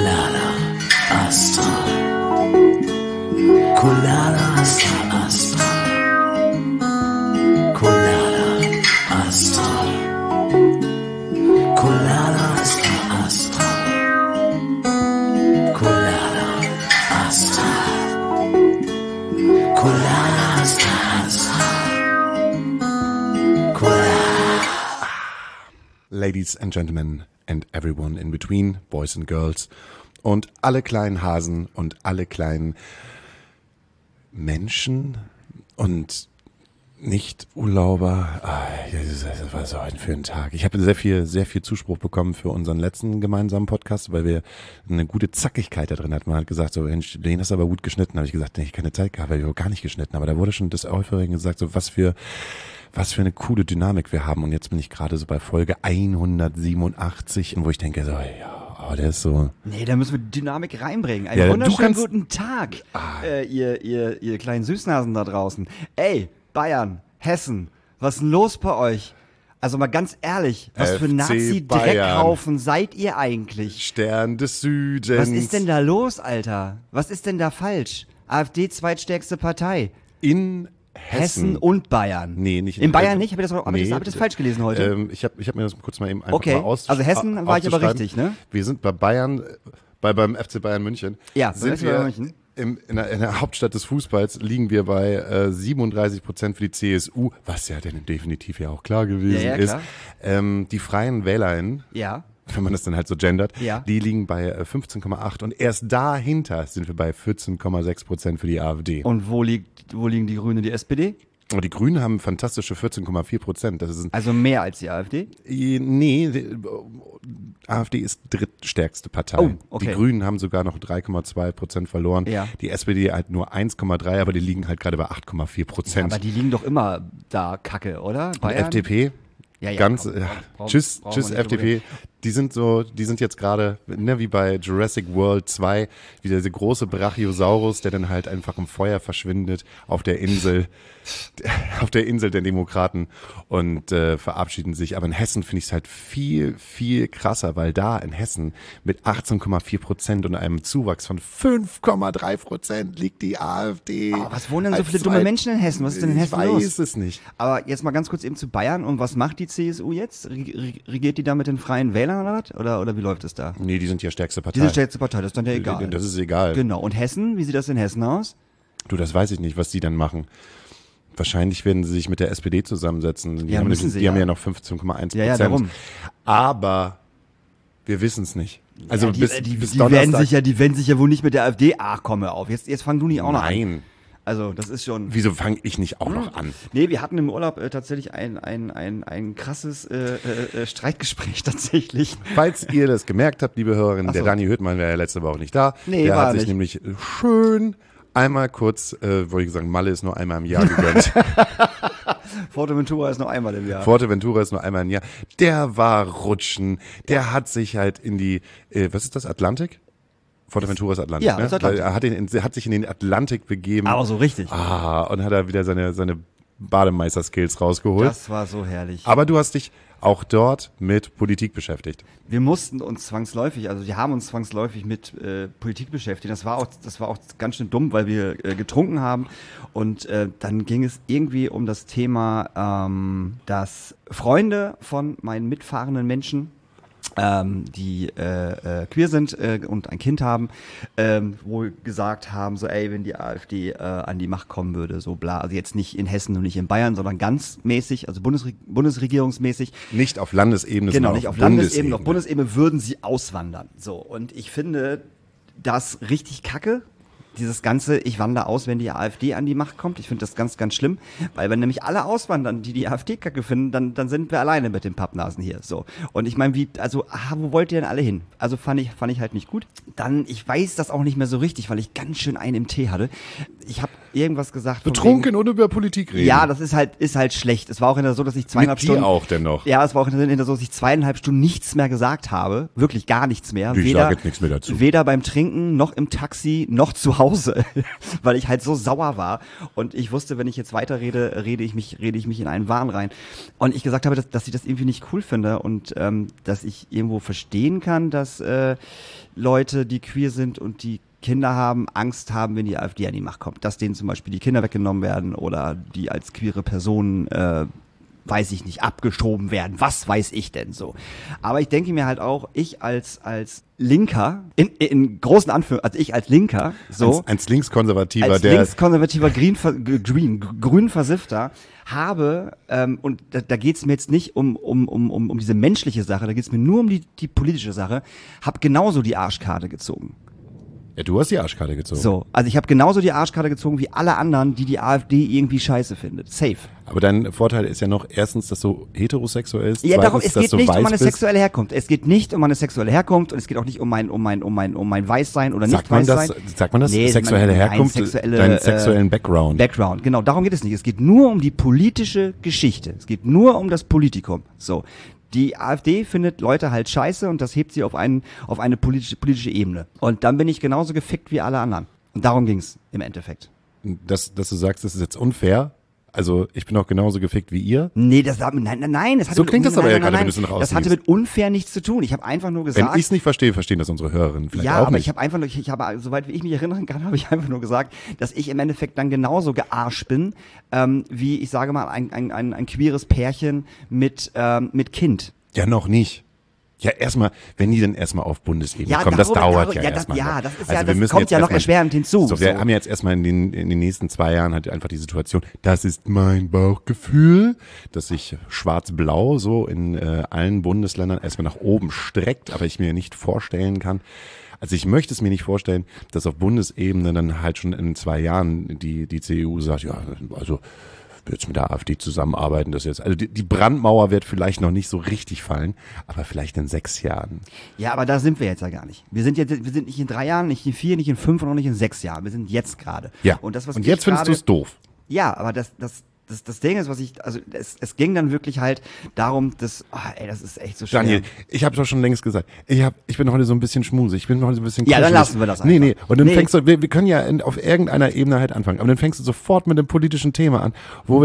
Colada Astra. Colada Astra. Colada Astra. Colada Astra. Colada Astra. Colada Astra. Colada. Ladies and Gentlemen and everyone in between, Boys and Girls und alle kleinen Hasen und alle kleinen Menschen und Nicht-Urlauber. Das war so ein für einen Tag. Ich habe sehr viel Zuspruch bekommen für unseren letzten gemeinsamen Podcast, weil wir eine gute Zackigkeit da drin hatten. Man hat gesagt, so, den hast du aber gut geschnitten. Habe ich gesagt, nee, ich keine Zeit gehabt, weil wir gar nicht geschnitten. Aber da wurde schon des Öfteren gesagt, so was für eine coole Dynamik wir haben. Und jetzt bin ich gerade so bei Folge 187, wo ich denke, so, ja, der ist so. Nee, da müssen wir Dynamik reinbringen. Einen Ja, wunderschönen guten Tag, ihr kleinen Süßnasen da draußen. Ey, Bayern, Hessen, was ist denn los bei euch? Also mal ganz ehrlich, was für FC Nazi-Dreckhaufen seid ihr eigentlich? Stern des Südens. Was ist denn da los, Alter? Was ist denn da falsch? AfD zweitstärkste Partei. In Hessen und Bayern. Nee, nicht in Bayern nicht? Hab ich das falsch gelesen heute? Ich hab mir das kurz mal eben einfach mal also Hessen war ich aber richtig, ne? Wir sind bei Bayern, beim FC Bayern München. Ja, sind wir München. In der Hauptstadt des Fußballs liegen wir bei 37% für die CSU, was ja denn definitiv ja auch klar gewesen ist. Die Freien WählerInnen, wenn man das dann halt so gendert, die liegen bei 15,8 und erst dahinter sind wir bei 14,6% für die AfD. Und wo liegen die Grünen und die SPD? Und die Grünen haben fantastische 14,4%. Das ist also mehr als die AfD? Nee, AfD ist drittstärkste Partei. Oh, okay. Die Grünen haben sogar noch 3,2% verloren. Ja. Die SPD halt nur 1,3, aber die liegen halt gerade bei 8,4%. Ja, aber die liegen doch immer da kacke, oder? Bayern? Und FDP? Tschüss FDP. Die sind jetzt gerade, wie bei Jurassic World 2, wie dieser große Brachiosaurus, der dann halt einfach im Feuer verschwindet auf der Insel der Demokraten und verabschieden sich. Aber in Hessen finde ich es halt viel, viel krasser, weil da in Hessen mit 18,4% und einem Zuwachs von 5,3% liegt die AfD. Oh, was wohnen denn so viele dumme Menschen in Hessen? Was ist denn in Hessen los? Ich weiß es nicht. Aber jetzt mal ganz kurz eben zu Bayern. Und was macht die CSU jetzt? Regiert die da mit den Freien Wählern oder was? Oder wie läuft es da? Nee, die sind ja stärkste Partei. Die sind stärkste Partei, das ist dann ja egal. Das ist egal. Genau. Und Hessen? Wie sieht das in Hessen aus? Du, das weiß ich nicht, was die dann machen. Wahrscheinlich werden sie sich mit der SPD zusammensetzen. Die haben ja noch 15,1%. Ja, darum. Aber wir wissen es nicht. Also die bis Donnerstag. Die werden sich ja wohl nicht mit der AfD. Ach, komme auf. Jetzt fang du nicht auch noch an. Nein. Also, das ist schon. Wieso fange ich nicht auch noch an? Nee, wir hatten im Urlaub tatsächlich ein krasses Streitgespräch tatsächlich. Falls ihr das gemerkt habt, liebe Hörerinnen, der Dani Hüttmann wäre ja letzte Woche nicht da. Nee, der war hat sich nicht. nämlich schön einmal kurz, wollte ich sagen, Malle ist nur einmal im Jahr gegönnt. Forteventura ist nur einmal im Jahr. Forteventura ist nur einmal im Jahr. Der war rutschen, der hat sich halt in die, was ist das, Atlantik? Forteventura ist Atlantik, ja, ne? Das ist Atlantik. Er hat sich in den Atlantik begeben. Aber so richtig. Und hat da wieder seine Bademeister-Skills rausgeholt. Das war so herrlich. Aber du hast dich auch dort mit Politik beschäftigt. Wir mussten uns zwangsläufig, also wir haben uns zwangsläufig mit Politik beschäftigt. Das war auch ganz schön dumm, weil wir getrunken haben. Und dann ging es irgendwie um das Thema, dass Freunde von meinen mitfahrenden Menschen, die queer sind und ein Kind haben, wohl gesagt haben, so wenn die AfD an die Macht kommen würde, so bla, also jetzt nicht in Hessen und nicht in Bayern, sondern ganz mäßig, also bundesregierungsmäßig. Nicht auf Landesebene, genau, sondern nicht auf Landesebene, auf Bundesebene würden sie auswandern. So, und ich finde das richtig kacke. Dieses ganze, ich wandere aus, wenn die AfD an die Macht kommt. Ich finde das ganz, ganz schlimm, weil wenn nämlich alle auswandern, die AfD kacke finden, dann sind wir alleine mit den Pappnasen hier. So. Und ich meine, wo wollt ihr denn alle hin? Also fand ich halt nicht gut. Dann, ich weiß das auch nicht mehr so richtig, weil ich ganz schön einen im Tee hatte. Ich habe irgendwas gesagt. Betrunken und über Politik reden. Ja, das ist halt schlecht. Es war auch so, dass ich 2,5 Stunden. auch denn noch. Ja, es war auch so, dass ich 2,5 Stunden nichts mehr gesagt habe. Wirklich gar nichts mehr. Ich sage jetzt nichts mehr dazu. Weder beim Trinken, noch im Taxi, noch zu Hause Hause, weil ich halt so sauer war und ich wusste, wenn ich jetzt weiterrede, rede ich mich in einen Wahn rein. Und ich gesagt habe, dass ich das irgendwie nicht cool finde und dass ich irgendwo verstehen kann, dass Leute, die queer sind und die Kinder haben, Angst haben, wenn die AfD an die Macht kommt. Dass denen zum Beispiel die Kinder weggenommen werden oder die als queere Personen weiß ich nicht, abgeschoben werden. Was weiß ich denn so? Aber ich denke mir halt auch, ich als Linker, in großen Anführungszeichen, also ich als Linker, so. Als linkskonservativer, als linkskonservativer grün Versiffter habe, und da geht's mir jetzt nicht um diese menschliche Sache, da geht's mir nur um die politische Sache, habe genauso die Arschkarte gezogen. Ja, du hast die Arschkarte gezogen. So, also ich habe genauso die Arschkarte gezogen wie alle anderen, die AfD irgendwie scheiße findet. Safe. Aber dein Vorteil ist ja noch erstens, dass du heterosexuell ist. Ja, darum, es geht nicht um meine bist. sexuelle Herkunft. Es geht nicht um meine sexuelle Herkunft und es geht auch nicht um mein Weißsein oder nicht Weißsein. Sagt man das? Nee, sexuelle Herkunft? Deinen sexuellen Background. Background, genau. Darum geht es nicht. Es geht nur um die politische Geschichte. Es geht nur um das Politikum. So. Die AfD findet Leute halt scheiße und das hebt sie auf eine politische Ebene. Und dann bin ich genauso gefickt wie alle anderen. Und darum ging's im Endeffekt. Dass du sagst, das ist jetzt unfair. Also ich bin auch genauso gefickt wie ihr. Nee, nein. Das hatte so klingt das aber ja gerade, wenn du es rausnimmst. Das hatte mit unfair nichts zu tun. Ich habe einfach nur gesagt. Wenn ich es nicht verstehe, verstehen das unsere Hörerinnen vielleicht ja, auch aber nicht. ich habe, soweit wie ich mich erinnern kann, habe ich einfach nur gesagt, dass ich im Endeffekt dann genauso gearscht bin, wie, ich sage mal, ein queeres Pärchen mit Kind. Ja, noch nicht. Ja, erstmal, wenn die denn erstmal auf Bundesebene kommen, das dauert ja erstmal. Ja, das ist also das kommt ja noch erschwerend hinzu. So, wir haben jetzt erstmal in den nächsten 2 Jahren halt einfach die Situation, das ist mein Bauchgefühl, dass sich schwarz-blau so in allen Bundesländern erstmal nach oben streckt, aber ich mir nicht vorstellen kann. Also ich möchte es mir nicht vorstellen, dass auf Bundesebene dann halt schon in 2 Jahren die CDU sagt, ja, also jetzt mit der AfD zusammenarbeiten, das jetzt, also die Brandmauer wird vielleicht noch nicht so richtig fallen, aber vielleicht in 6 Jahren. Ja, aber da sind wir jetzt ja gar nicht. Wir sind nicht in 3 Jahren, nicht in 4, nicht in 5 und auch nicht in 6 Jahren. Wir sind jetzt gerade. Ja. Und jetzt findest du es doof. Ja, aber das Ding ist, es ging dann wirklich halt darum, das ist echt so schwer. Daniel, ich habe doch schon längst gesagt, ich bin heute so ein bisschen schmusig, ich bin heute so ein bisschen Ja, kuschelig. dann lassen wir das einfach. Nee, und dann fängst du, wir können ja auf irgendeiner Ebene halt anfangen, aber dann fängst du sofort mit dem politischen Thema an,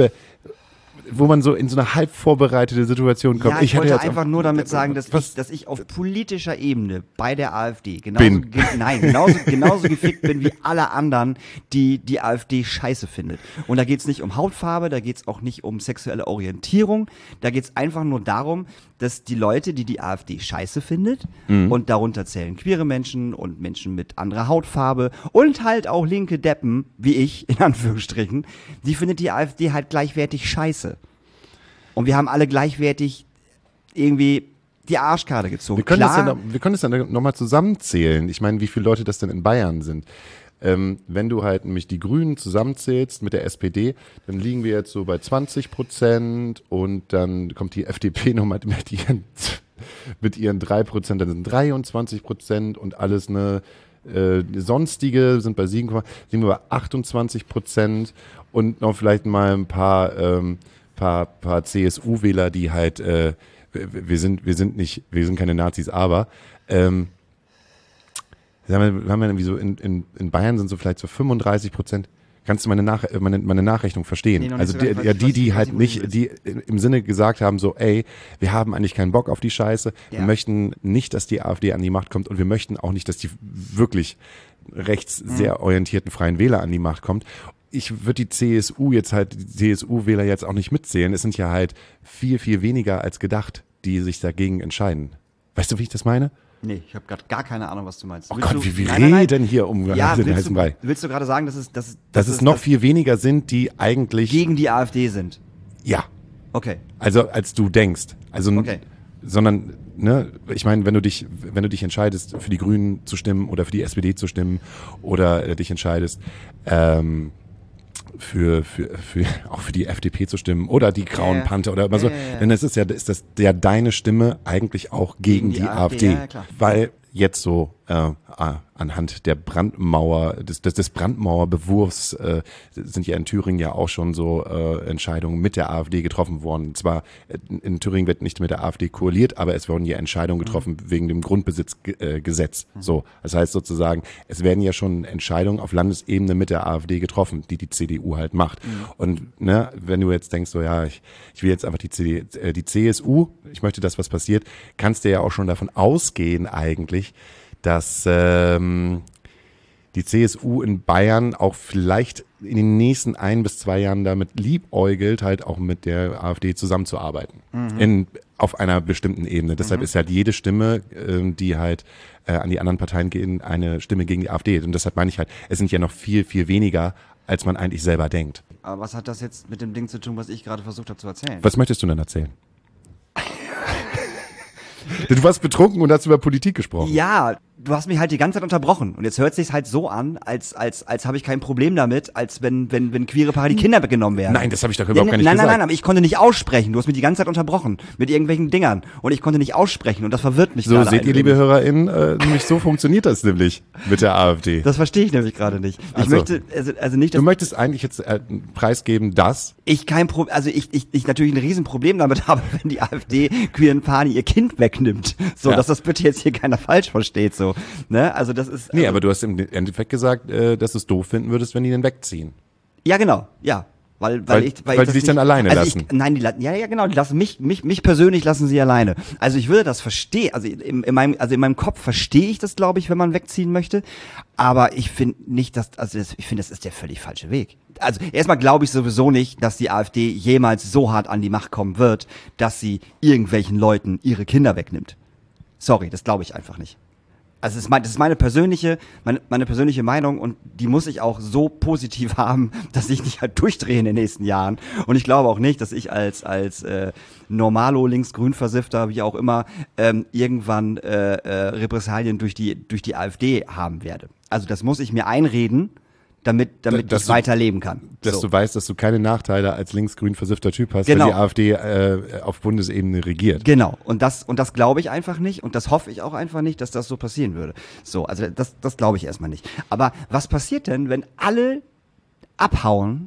wo man so in so eine halb vorbereitete Situation kommt. Ja, ich wollte jetzt einfach nur damit sagen, dass ich auf politischer Ebene bei der AfD genauso gefickt bin wie alle anderen, die AfD scheiße findet. Und da geht's nicht um Hautfarbe, da geht's auch nicht um sexuelle Orientierung, da geht's einfach nur darum, dass die Leute, die AfD scheiße findet, und darunter zählen queere Menschen und Menschen mit anderer Hautfarbe und halt auch linke Deppen, wie ich, in Anführungsstrichen, die findet die AfD halt gleichwertig scheiße. Und wir haben alle gleichwertig irgendwie die Arschkarte gezogen. Wir können es ja nochmal zusammenzählen. Ich meine, wie viele Leute das denn in Bayern sind. Wenn du halt nämlich die Grünen zusammenzählst mit der SPD, dann liegen wir jetzt so bei 20% und dann kommt die FDP nochmal mit ihren 3%, dann sind 23% und alles sonstige sind bei 7, liegen wir bei 28% und noch vielleicht mal ein paar CSU-Wähler, die halt, wir sind keine Nazis, aber wir haben ja irgendwie so in Bayern sind so vielleicht so 35%. Kannst du meine Nachrechnung verstehen? Nee, also die halt nicht, die im Sinne gesagt haben so, ey, wir haben eigentlich keinen Bock auf die Scheiße, wir möchten nicht, dass die AfD an die Macht kommt und wir möchten auch nicht, dass die wirklich rechts sehr orientierten Freien Wähler an die Macht kommt. Ich würde die CSU-Wähler jetzt auch nicht mitzählen. Es sind ja halt viel, viel weniger als gedacht, die sich dagegen entscheiden. Weißt du, wie ich das meine? Nee, ich habe gerade gar keine Ahnung, was du meinst. Oh Gott, wir reden hier um den heißen Brei. Willst du gerade sagen, dass es noch viel weniger sind, die eigentlich gegen die AfD sind? Ja. Okay. Also als du denkst. Also okay. Sondern, ne, ich meine, wenn du dich entscheidest, für die Grünen zu stimmen oder für die SPD zu stimmen oder dich entscheidest, auch für die FDP zu stimmen oder die Grauen Panther oder immer so, denn ist das ja deine Stimme eigentlich auch gegen die AfD. Ja, klar. Weil jetzt so anhand der Brandmauer, des Brandmauerbewurfs sind ja in Thüringen ja auch schon so Entscheidungen mit der AfD getroffen worden. Zwar in Thüringen wird nicht mit der AfD koaliert, aber es wurden ja Entscheidungen getroffen wegen dem Grundbesitzgesetz. So, das heißt sozusagen, es werden ja schon Entscheidungen auf Landesebene mit der AfD getroffen, die CDU halt macht. Und ne, wenn du jetzt denkst, so ja, ich will jetzt einfach die CSU, ich möchte, dass was passiert, kannst du ja auch schon davon ausgehen eigentlich, dass die CSU in Bayern auch vielleicht in den nächsten 1 bis 2 Jahren damit liebäugelt, halt auch mit der AfD zusammenzuarbeiten. Auf einer bestimmten Ebene. Deshalb ist halt jede Stimme, die halt an die anderen Parteien gehen, eine Stimme gegen die AfD. Und deshalb meine ich halt, es sind ja noch viel, viel weniger, als man eigentlich selber denkt. Aber was hat das jetzt mit dem Ding zu tun, was ich gerade versucht habe zu erzählen? Was möchtest du denn erzählen? Du warst betrunken und hast über Politik gesprochen. Ja, du hast mich halt die ganze Zeit unterbrochen. Und jetzt hört sich's halt so an, als habe ich kein Problem damit, als wenn queere Paare die Kinder weggenommen werden. Nein, das habe ich doch überhaupt gar nicht gesagt. Nein, aber ich konnte nicht aussprechen. Du hast mich die ganze Zeit unterbrochen mit irgendwelchen Dingern. Und ich konnte nicht aussprechen und das verwirrt mich gerade. So, seht ihr, liebe HörerInnen, nämlich so funktioniert das nämlich mit der AfD. Das verstehe ich nämlich gerade nicht. Ich möchte, also nicht, dass du möchtest eigentlich jetzt preisgeben, dass ich natürlich ein Riesenproblem damit habe, wenn die AfD queeren Paaren ihr Kind wegnimmt. So, dass das bitte jetzt hier keiner falsch versteht, so. Ne? Also das ist. Nee, aber du hast im Endeffekt gesagt, dass du es doof finden würdest, wenn die den wegziehen. Ja, genau, ja. Weil die dich dann alleine lassen. Genau, die lassen mich persönlich lassen sie alleine. Also ich würde das verstehen, also in meinem Kopf verstehe ich das, glaube ich, wenn man wegziehen möchte, aber ich finde nicht, ich finde, das ist der völlig falsche Weg. Also erstmal glaube ich sowieso nicht, dass die AfD jemals so hart an die Macht kommen wird, dass sie irgendwelchen Leuten ihre Kinder wegnimmt. Sorry, das glaube ich einfach nicht. Also das ist meine persönliche Meinung und die muss ich auch so positiv haben, dass ich nicht halt durchdrehe in den nächsten Jahren. Und ich glaube auch nicht, dass ich als Normalo linksgrün-Versiffter, wie auch immer, irgendwann Repressalien durch die AfD haben werde. Also das muss ich mir einreden, damit ich weiterleben kann. Dass du weißt, dass du keine Nachteile als linksgrün versiffter Typ hast, genau. wenn die AfD auf Bundesebene regiert. Genau. Und das glaube ich einfach nicht und das hoffe ich auch einfach nicht, dass das so passieren würde. So, also das glaube ich erstmal nicht. Aber was passiert denn, wenn alle abhauen,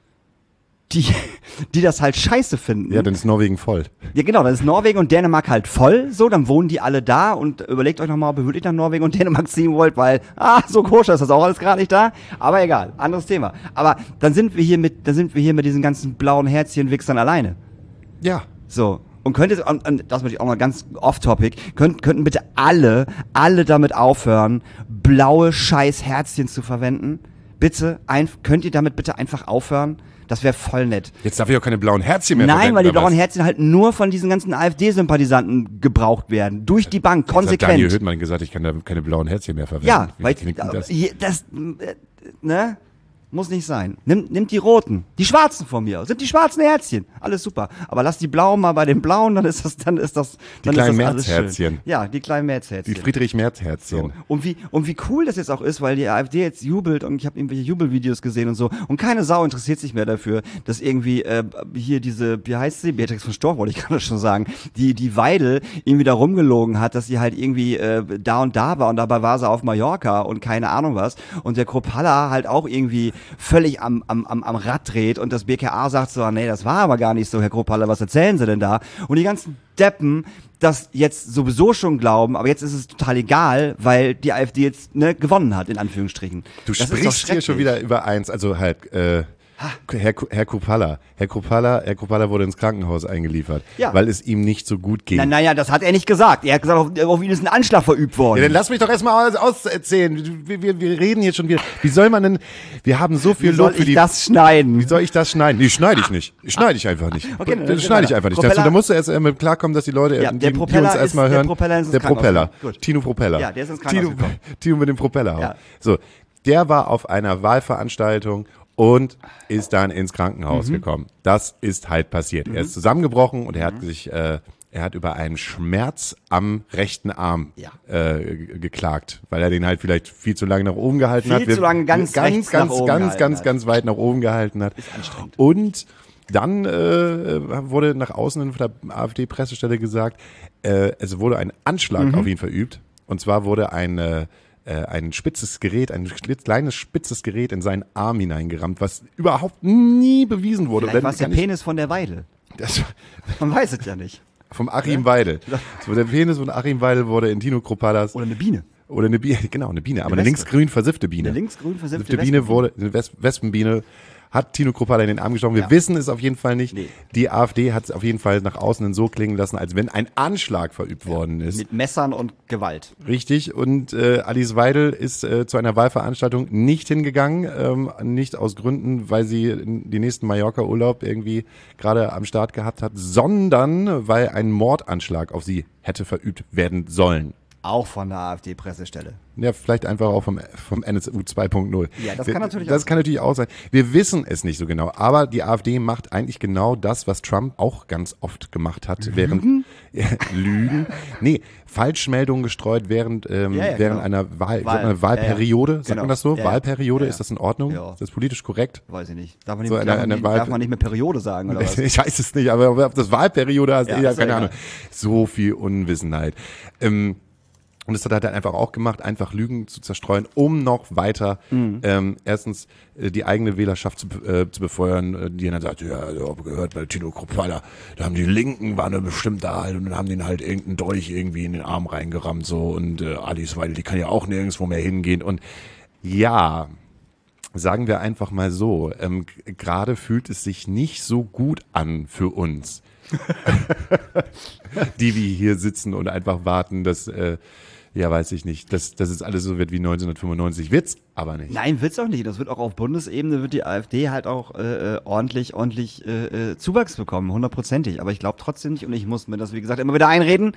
die das halt scheiße finden? Ja, dann ist Norwegen voll. Ja, genau, dann ist Norwegen und Dänemark halt voll, so, dann wohnen die alle da und überlegt euch nochmal, ob ihr wirklich nach Norwegen und Dänemark ziehen wollt, weil, so koscher ist das auch alles gerade nicht da, aber egal, anderes Thema. Aber dann sind wir hier mit diesen ganzen blauen Herzchen-Wichsern alleine. Ja. So. Und das möchte ich auch mal ganz off-topic, könnten bitte alle damit aufhören, blaue Scheiß-Herzchen zu verwenden? Bitte, könnt ihr damit bitte einfach aufhören? Das wäre voll nett. Jetzt darf ich auch keine blauen Herzchen mehr verwenden. Nein, weil die blauen Herzchen halt nur von diesen ganzen AfD-Sympathisanten gebraucht werden. Durch die Bank, konsequent. Das hat Daniel Hüttmann gesagt, ich kann da keine blauen Herzchen mehr verwenden. Ja, Wie weil klingt denn das, ne? Muss nicht sein. Nimmt die roten, die schwarzen von mir. Sind die schwarzen Herzchen. Alles super. Aber lass die blauen mal bei den blauen, dann ist das die kleinen Märzherzchen. Ja, die kleinen Märzherzchen. Die Friedrich-Merz-Herzchen. So. Und wie cool das jetzt auch ist, weil die AfD jetzt jubelt und ich habe irgendwelche Jubelvideos gesehen und so und keine Sau interessiert sich mehr dafür, dass irgendwie hier diese, wie heißt sie, Beatrix von Storch, wollte ich gerade schon sagen, die Weidel irgendwie da rumgelogen hat, dass sie halt irgendwie da und da war und dabei war sie auf Mallorca und keine Ahnung was und der Kropalla halt auch irgendwie völlig am Rad dreht und das BKA sagt so, nee, das war aber gar nicht so, Herr Kropalla, was erzählen Sie denn da? Und die ganzen Deppen das jetzt sowieso schon glauben, aber jetzt ist es total egal, weil die AfD jetzt gewonnen hat, in Anführungsstrichen. Du sprichst hier schon wieder über eins, also halt, Herr Kropalla wurde ins Krankenhaus eingeliefert, weil es ihm nicht so gut ging. Naja, das hat er nicht gesagt. Er hat gesagt, auf ihn ist ein Anschlag verübt worden. Ja, dann lass mich doch erstmal auserzählen. Wir reden jetzt schon wieder. Wie soll man denn, wir haben so viel Lob für die... Wie soll ich das schneiden? Wie soll ich das schneiden? Nee, schneide ich nicht. Schneide ich einfach nicht. Okay, das schneide ich einfach nicht. Da musst du erst einmal klarkommen, dass die Leute, die uns erstmal hören. Der Propeller. Tino Propeller. Ja, der ist ins Krankenhaus gekommen. Tino mit dem Propeller. Ja. So, der war auf einer Wahlveranstaltung und ist dann ins Krankenhaus gekommen. Das ist halt passiert. Er ist zusammengebrochen und er hat über einen Schmerz am rechten Arm geklagt, weil er den halt vielleicht viel zu lange nach oben gehalten hat. Viel zu lange ganz weit nach oben gehalten hat. Ist anstrengend. Und dann wurde nach außen von der AfD-Pressestelle gesagt, es wurde ein Anschlag auf ihn verübt. Und zwar wurde ein spitzes Gerät, ein kleines spitzes Gerät in seinen Arm hineingerammt, was überhaupt nie bewiesen wurde. Vielleicht war es der Penis von der Weidel. Man weiß es ja nicht. Vom Achim Weidel. So, der Penis von Achim Weidel wurde in Tino Krupalas. Oder eine Biene. Oder eine Biene, genau, eine Biene, aber eine linksgrün versiffte Biene. Eine linksgrün versiffte Biene wurde, eine Wespenbiene, hat Tino Kruppala in den Arm gestochen. Wir wissen es auf jeden Fall nicht. Nee. Die AfD hat es auf jeden Fall nach außen so klingen lassen, als wenn ein Anschlag verübt worden ist. Mit Messern und Gewalt. Richtig. Und Alice Weidel ist zu einer Wahlveranstaltung nicht hingegangen. Nicht aus Gründen, weil sie die nächsten Mallorca-Urlaub irgendwie gerade am Start gehabt hat, sondern weil ein Mordanschlag auf sie hätte verübt werden sollen. Auch von der AfD-Pressestelle. Ja, vielleicht einfach auch vom NSU 2.0. Ja, das kann natürlich Das kann natürlich auch sein. Wir wissen es nicht so genau. Aber die AfD macht eigentlich genau das, was Trump auch ganz oft gemacht hat. Lügen? Lügen? Nee, Falschmeldungen gestreut während genau. einer Wahlperiode. Sagt man das so? Ja. Wahlperiode, Ja. ist das in Ordnung? Ja. Ist das politisch korrekt? Weiß ich nicht. Darf man nicht mehr Periode sagen, oder was? Ich weiß es nicht, aber ob das Wahlperiode heißt, Ja, keine Ahnung. So viel Unwissenheit. Und das hat er dann einfach auch gemacht, einfach Lügen zu zerstreuen, um noch weiter erstens die eigene Wählerschaft zu befeuern, die dann sagt, ja, ich habe gehört bei Tino Kruppala, da haben die Linken, waren da bestimmt da halt und dann haben den halt irgendeinen Dolch irgendwie in den Arm reingerammt so und Alice Weidel, die kann ja auch nirgendwo mehr hingehen und ja, sagen wir einfach mal so, gerade fühlt es sich nicht so gut an für uns, die wir hier sitzen und einfach warten, dass ja, weiß ich nicht, dass es alles so wird wie 1995. Wird's aber nicht. Nein, wird's auch nicht. Das wird auch auf Bundesebene, wird die AfD halt auch ordentlich Zuwachs bekommen, 100%ig. Aber ich glaube trotzdem nicht und ich muss mir das, wie gesagt, immer wieder einreden.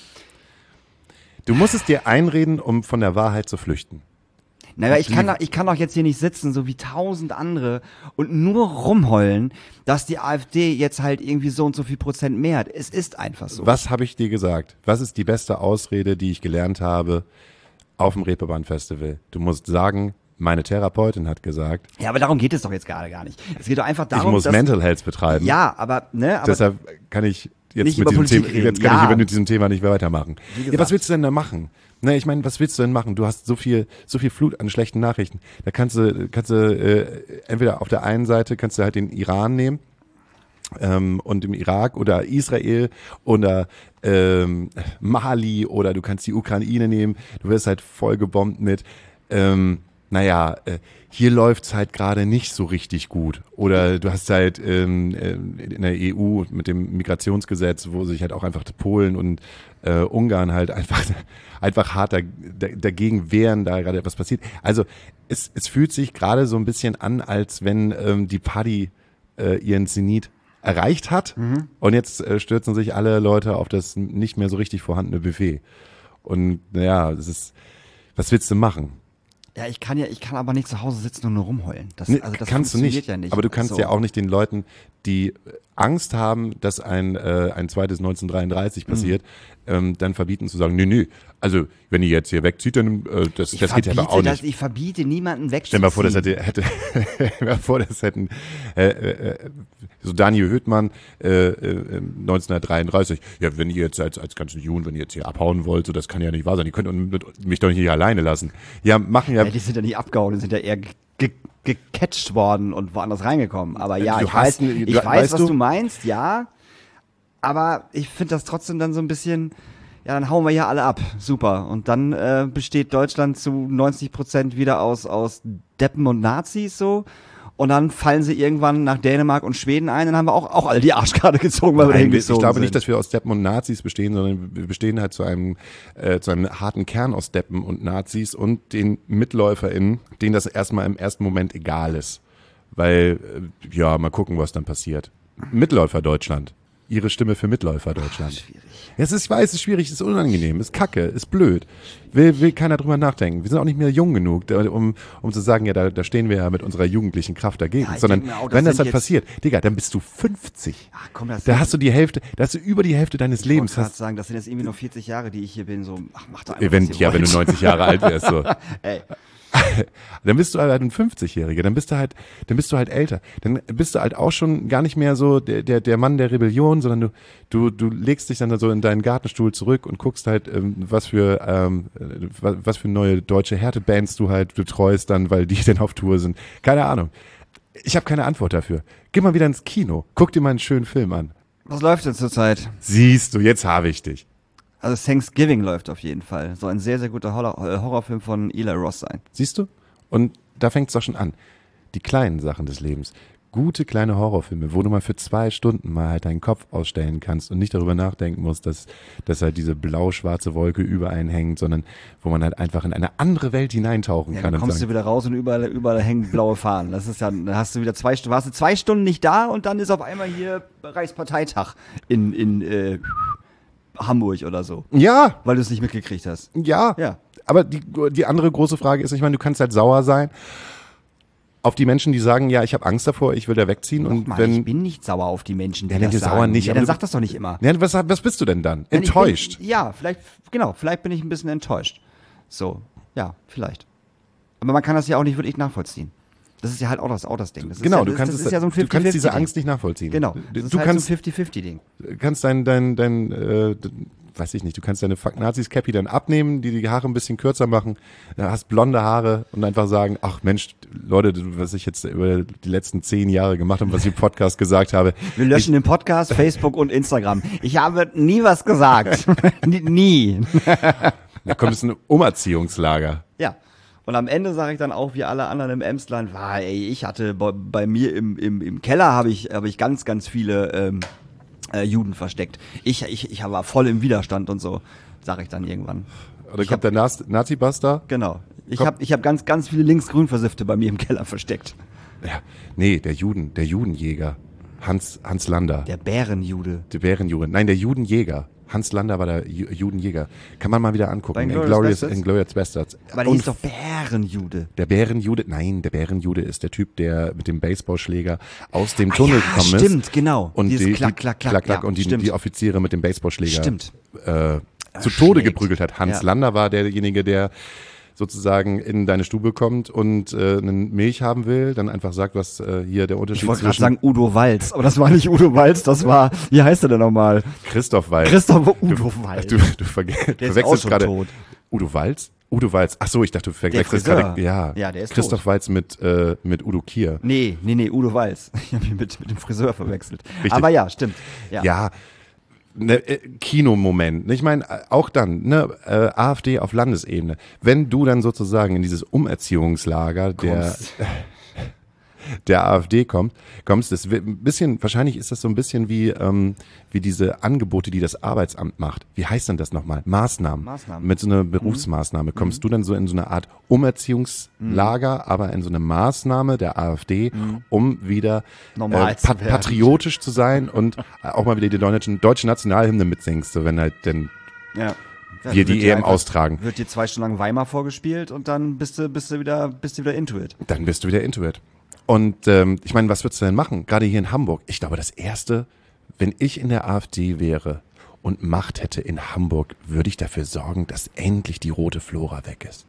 Du musst es dir einreden, um von der Wahrheit zu flüchten. Naja, ich kann doch jetzt hier nicht sitzen, so wie 1000 andere und nur rumheulen, dass die AfD jetzt halt irgendwie so und so viel Prozent mehr hat. Es ist einfach so. Was habe ich dir gesagt? Was ist die beste Ausrede, die ich gelernt habe auf dem Reeperbahn-Festival? Du musst sagen, meine Therapeutin hat gesagt. Ja, aber darum geht es doch jetzt gerade gar nicht. Es geht doch einfach darum, ich muss Mental Health betreiben. Ja, aber deshalb kann ich jetzt mit diesem Thema nicht mehr weitermachen. Ja, was willst du denn da machen? Ne, ich meine, was willst du denn machen? Du hast so viel Flut an schlechten Nachrichten. Da kannst du entweder auf der einen Seite kannst du halt den Iran nehmen und im Irak oder Israel oder Mali oder du kannst die Ukraine nehmen. Du wirst halt voll gebombt mit hier läuft's halt gerade nicht so richtig gut. Oder du hast halt in der EU mit dem Migrationsgesetz, wo sich halt auch einfach Polen und Ungarn halt einfach hart dagegen wehren, da gerade etwas passiert. Also es fühlt sich gerade so ein bisschen an, als wenn die Party ihren Zenit erreicht hat und jetzt stürzen sich alle Leute auf das nicht mehr so richtig vorhandene Buffet. Und naja, was willst du machen? Ja, ich kann aber nicht zu Hause sitzen und nur rumheulen. Das kannst du nicht. Ja nicht. Aber du kannst ja auch nicht den Leuten, die Angst haben, dass ein zweites 1933 passiert, dann verbieten zu sagen, nee, also wenn ihr jetzt hier wegzieht, dann das geht ja aber auch nicht. Ich verbiete niemanden wegzuziehen. Stell dir mal vor, das hätten so Daniel Höhtmann 1933, ja, wenn ihr jetzt als ganzen Juden, wenn ihr jetzt hier abhauen wollt, so das kann ja nicht wahr sein, ihr könnt mich doch nicht hier alleine lassen. Ja, die sind ja nicht abgehauen, die sind ja eher gecatcht worden und woanders reingekommen. Aber ja, ich weiß, was du meinst, ja. Aber ich finde das trotzdem dann so ein bisschen, ja, dann hauen wir hier alle ab. Super. Und dann besteht Deutschland zu 90% wieder aus Deppen und Nazis so. Und dann fallen sie irgendwann nach Dänemark und Schweden ein, dann haben wir auch alle die Arschkarte gezogen, weil wir dahin gezogen sind. Ich glaube nicht, dass wir aus Deppen und Nazis bestehen, sondern wir bestehen halt zu einem harten Kern aus Deppen und Nazis und den MitläuferInnen, denen das erstmal im ersten Moment egal ist. Weil, mal gucken, was dann passiert. Mitläufer Deutschland. Ihre Stimme für Mitläufer Deutschland. Schwierig. Ja, ich weiß, es ist schwierig, es ist unangenehm, es ist kacke, ist blöd. Will keiner drüber nachdenken. Wir sind auch nicht mehr jung genug, um zu sagen, ja, da stehen wir ja mit unserer jugendlichen Kraft dagegen. Ja, sondern wenn das halt passiert, Digga, dann bist du 50. Ach, komm, da hast du über die Hälfte deines Lebens. Ich wollte gerade sagen, das sind jetzt irgendwie noch 40 Jahre, die ich hier bin, so, mach doch einfach, wenn du 90 Jahre alt wärst, so. Ey. Dann bist du halt ein 50-Jähriger, dann bist du halt älter. Dann bist du halt auch schon gar nicht mehr so der Mann der Rebellion, sondern du legst dich dann so in deinen Gartenstuhl zurück und guckst halt, was für neue deutsche Härtebands du halt betreust dann, weil die dann auf Tour sind. Keine Ahnung. Ich habe keine Antwort dafür. Geh mal wieder ins Kino, guck dir mal einen schönen Film an. Was läuft denn zurzeit? Siehst du, jetzt habe ich dich. Also Thanksgiving läuft auf jeden Fall. Soll ein sehr, sehr guter Horrorfilm von Eli Roth sein. Siehst du? Und da fängt es doch schon an. Die kleinen Sachen des Lebens. Gute kleine Horrorfilme, wo du mal für 2 Stunden mal halt deinen Kopf ausstellen kannst und nicht darüber nachdenken musst, dass halt diese blau-schwarze Wolke über einen hängt, sondern wo man halt einfach in eine andere Welt hineintauchen kann. Dann kommst du wieder raus und überall hängen blaue Fahnen. Das ist ja, dann hast du wieder 2 Stunden, warst du 2 Stunden nicht da und dann ist auf einmal hier Reichsparteitag in Hamburg oder so. Ja. Weil du es nicht mitgekriegt hast. Ja. Ja. Aber die andere große Frage ist, ich meine, du kannst halt sauer sein auf die Menschen, die sagen, ja, ich habe Angst davor, ich will da wegziehen. Und Mann, wenn ich bin nicht sauer auf die Menschen, die ja, das sagen. sauer nicht, ja, aber dann sag das doch nicht immer. Ja, was bist du denn dann? Enttäuscht? Vielleicht bin ich ein bisschen enttäuscht. So, ja, vielleicht. Aber man kann das ja auch nicht wirklich nachvollziehen. Das ist ja halt auch das Ding. Das Genau, ist ja, du ist ja so ein kannst 50-50 diese Ding. Angst nicht nachvollziehen. Genau, das Du ist kannst halt so ein 50-50-Ding. kannst weiß ich nicht, du kannst deine Fuck Nazis Cappy dann abnehmen, die Haare ein bisschen kürzer machen, hast blonde Haare und einfach sagen, ach Mensch, Leute, was ich jetzt über die letzten 10 Jahre gemacht habe, was ich im Podcast gesagt habe. Wir löschen den Podcast, Facebook und Instagram. Ich habe nie was gesagt. Nie. Da kommt es ein Umerziehungslager. Ja. Und am Ende sage ich dann auch, wie alle anderen im Emsland, ich hatte bei mir im Keller habe ich ganz, ganz viele Juden versteckt. Ich war voll im Widerstand und so, sage ich dann irgendwann. Oder kommt der Nazi-Buster? Genau. Ich hab ganz, ganz viele linksgrün Versiffte bei mir im Keller versteckt. Ja, nee, der Judenjäger. Hans Lander. Der Bärenjude. Der Bärenjude. Nein, der Judenjäger. Hans Lander war der Judenjäger. Kann man mal wieder angucken. Bei Inglourious Bastards. Aber der hieß doch Bärenjude. Der Bärenjude ist der Typ, der mit dem Baseballschläger aus dem Tunnel gekommen ist. Stimmt, genau. Und dieses Klack, und die Offiziere mit dem Baseballschläger zu Tode geprügelt hat. Hans Lander war derjenige, der sozusagen in deine Stube kommt und eine Milch haben will, dann einfach sagt, was hier der Unterschied ist. Ich wollte gerade sagen Udo Walz, aber das war nicht Udo Walz, das war, wie heißt er denn nochmal? Christoph Walz. Udo Walz. Du verwechselst gerade. Tot. Udo Walz? Udo Walz. Ach so, ich dachte, du verwechselst gerade. Ja, der ist Christoph tot. Walz mit Udo Kier. Nee, Udo Walz. Ich habe ihn mit dem Friseur verwechselt. Richtig. Aber ja, stimmt. Ja. Kinomoment. Ich meine, auch dann, AfD auf Landesebene. Wenn du dann sozusagen in dieses Umerziehungslager der AfD kommst, das wird ein bisschen, wahrscheinlich ist das so ein bisschen wie diese Angebote, die das Arbeitsamt macht. Wie heißt denn das nochmal? Maßnahmen. Mit so einer Berufsmaßnahme. Kommst du dann so in so eine Art Umerziehungslager, aber in so eine Maßnahme der AfD, um wieder normal zu werden. Patriotisch zu sein und auch mal wieder die deutsche Nationalhymne mitsingst, so wenn halt denn wir die EM austragen. Wird dir 2 Stunden lang Weimar vorgespielt und dann bist du wieder into it. Dann bist du wieder into it. Und ich meine, was würdest du denn machen? Gerade hier in Hamburg. Ich glaube, das Erste, wenn ich in der AfD wäre und Macht hätte in Hamburg, würde ich dafür sorgen, dass endlich die rote Flora weg ist.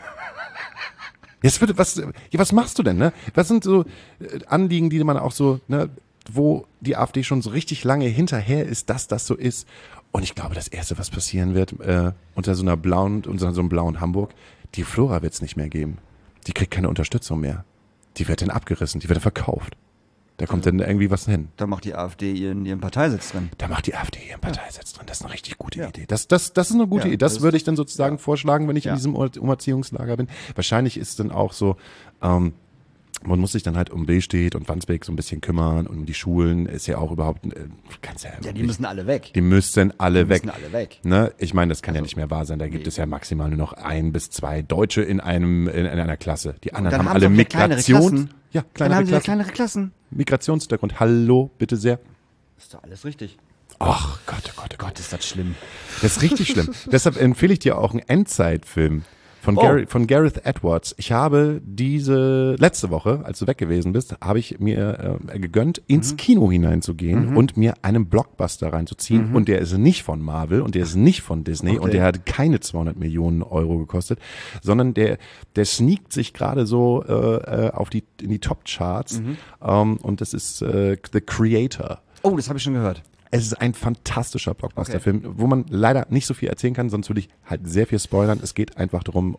Was machst du denn, ne? Was sind so Anliegen, die man auch so, ne, wo die AfD schon so richtig lange hinterher ist, dass das so ist? Und ich glaube, das Erste, was passieren wird, unter so einem blauen Hamburg, die Flora wird es nicht mehr geben. Die kriegt keine Unterstützung mehr. Die wird dann abgerissen, die wird dann verkauft. Da kommt dann irgendwie was hin. Da macht die AfD ihren Parteisitz drin. Da macht die AfD ihren Parteisitz drin. Das ist eine richtig gute Idee. Das ist eine gute Idee. Das würde ich dann sozusagen vorschlagen, wenn ich in diesem Umerziehungslager bin. Wahrscheinlich ist es dann auch so, man muss sich dann halt um Billstedt und Wandsbek so ein bisschen kümmern und um die Schulen ist ja auch überhaupt, die müssen alle weg. Die müssen alle weg. Ne? Ich meine, das kann ja nicht mehr wahr sein. Da gibt es ja maximal nur noch 1 bis 2 Deutsche in einer Klasse. Die anderen haben alle Migration. Ja, kleinere Klassen. Migrationshintergrund. Hallo, bitte sehr. Ist doch alles richtig. Ach Gott, Gott, ist das schlimm. Das ist richtig schlimm. Deshalb empfehle ich dir auch einen Endzeitfilm. Von Gareth Edwards. Ich habe letzte Woche, als du weg gewesen bist, habe ich mir gegönnt, ins Kino hineinzugehen und mir einen Blockbuster reinzuziehen. Und der ist nicht von Marvel und der ist nicht von Disney und der hat keine 200 Millionen Euro gekostet, sondern der sneakt sich gerade so in die Top-Charts. Und das ist The Creator. Oh, das habe ich schon gehört. Es ist ein fantastischer Blockbuster-Film, wo man leider nicht so viel erzählen kann, sonst würde ich halt sehr viel spoilern. Es geht einfach darum,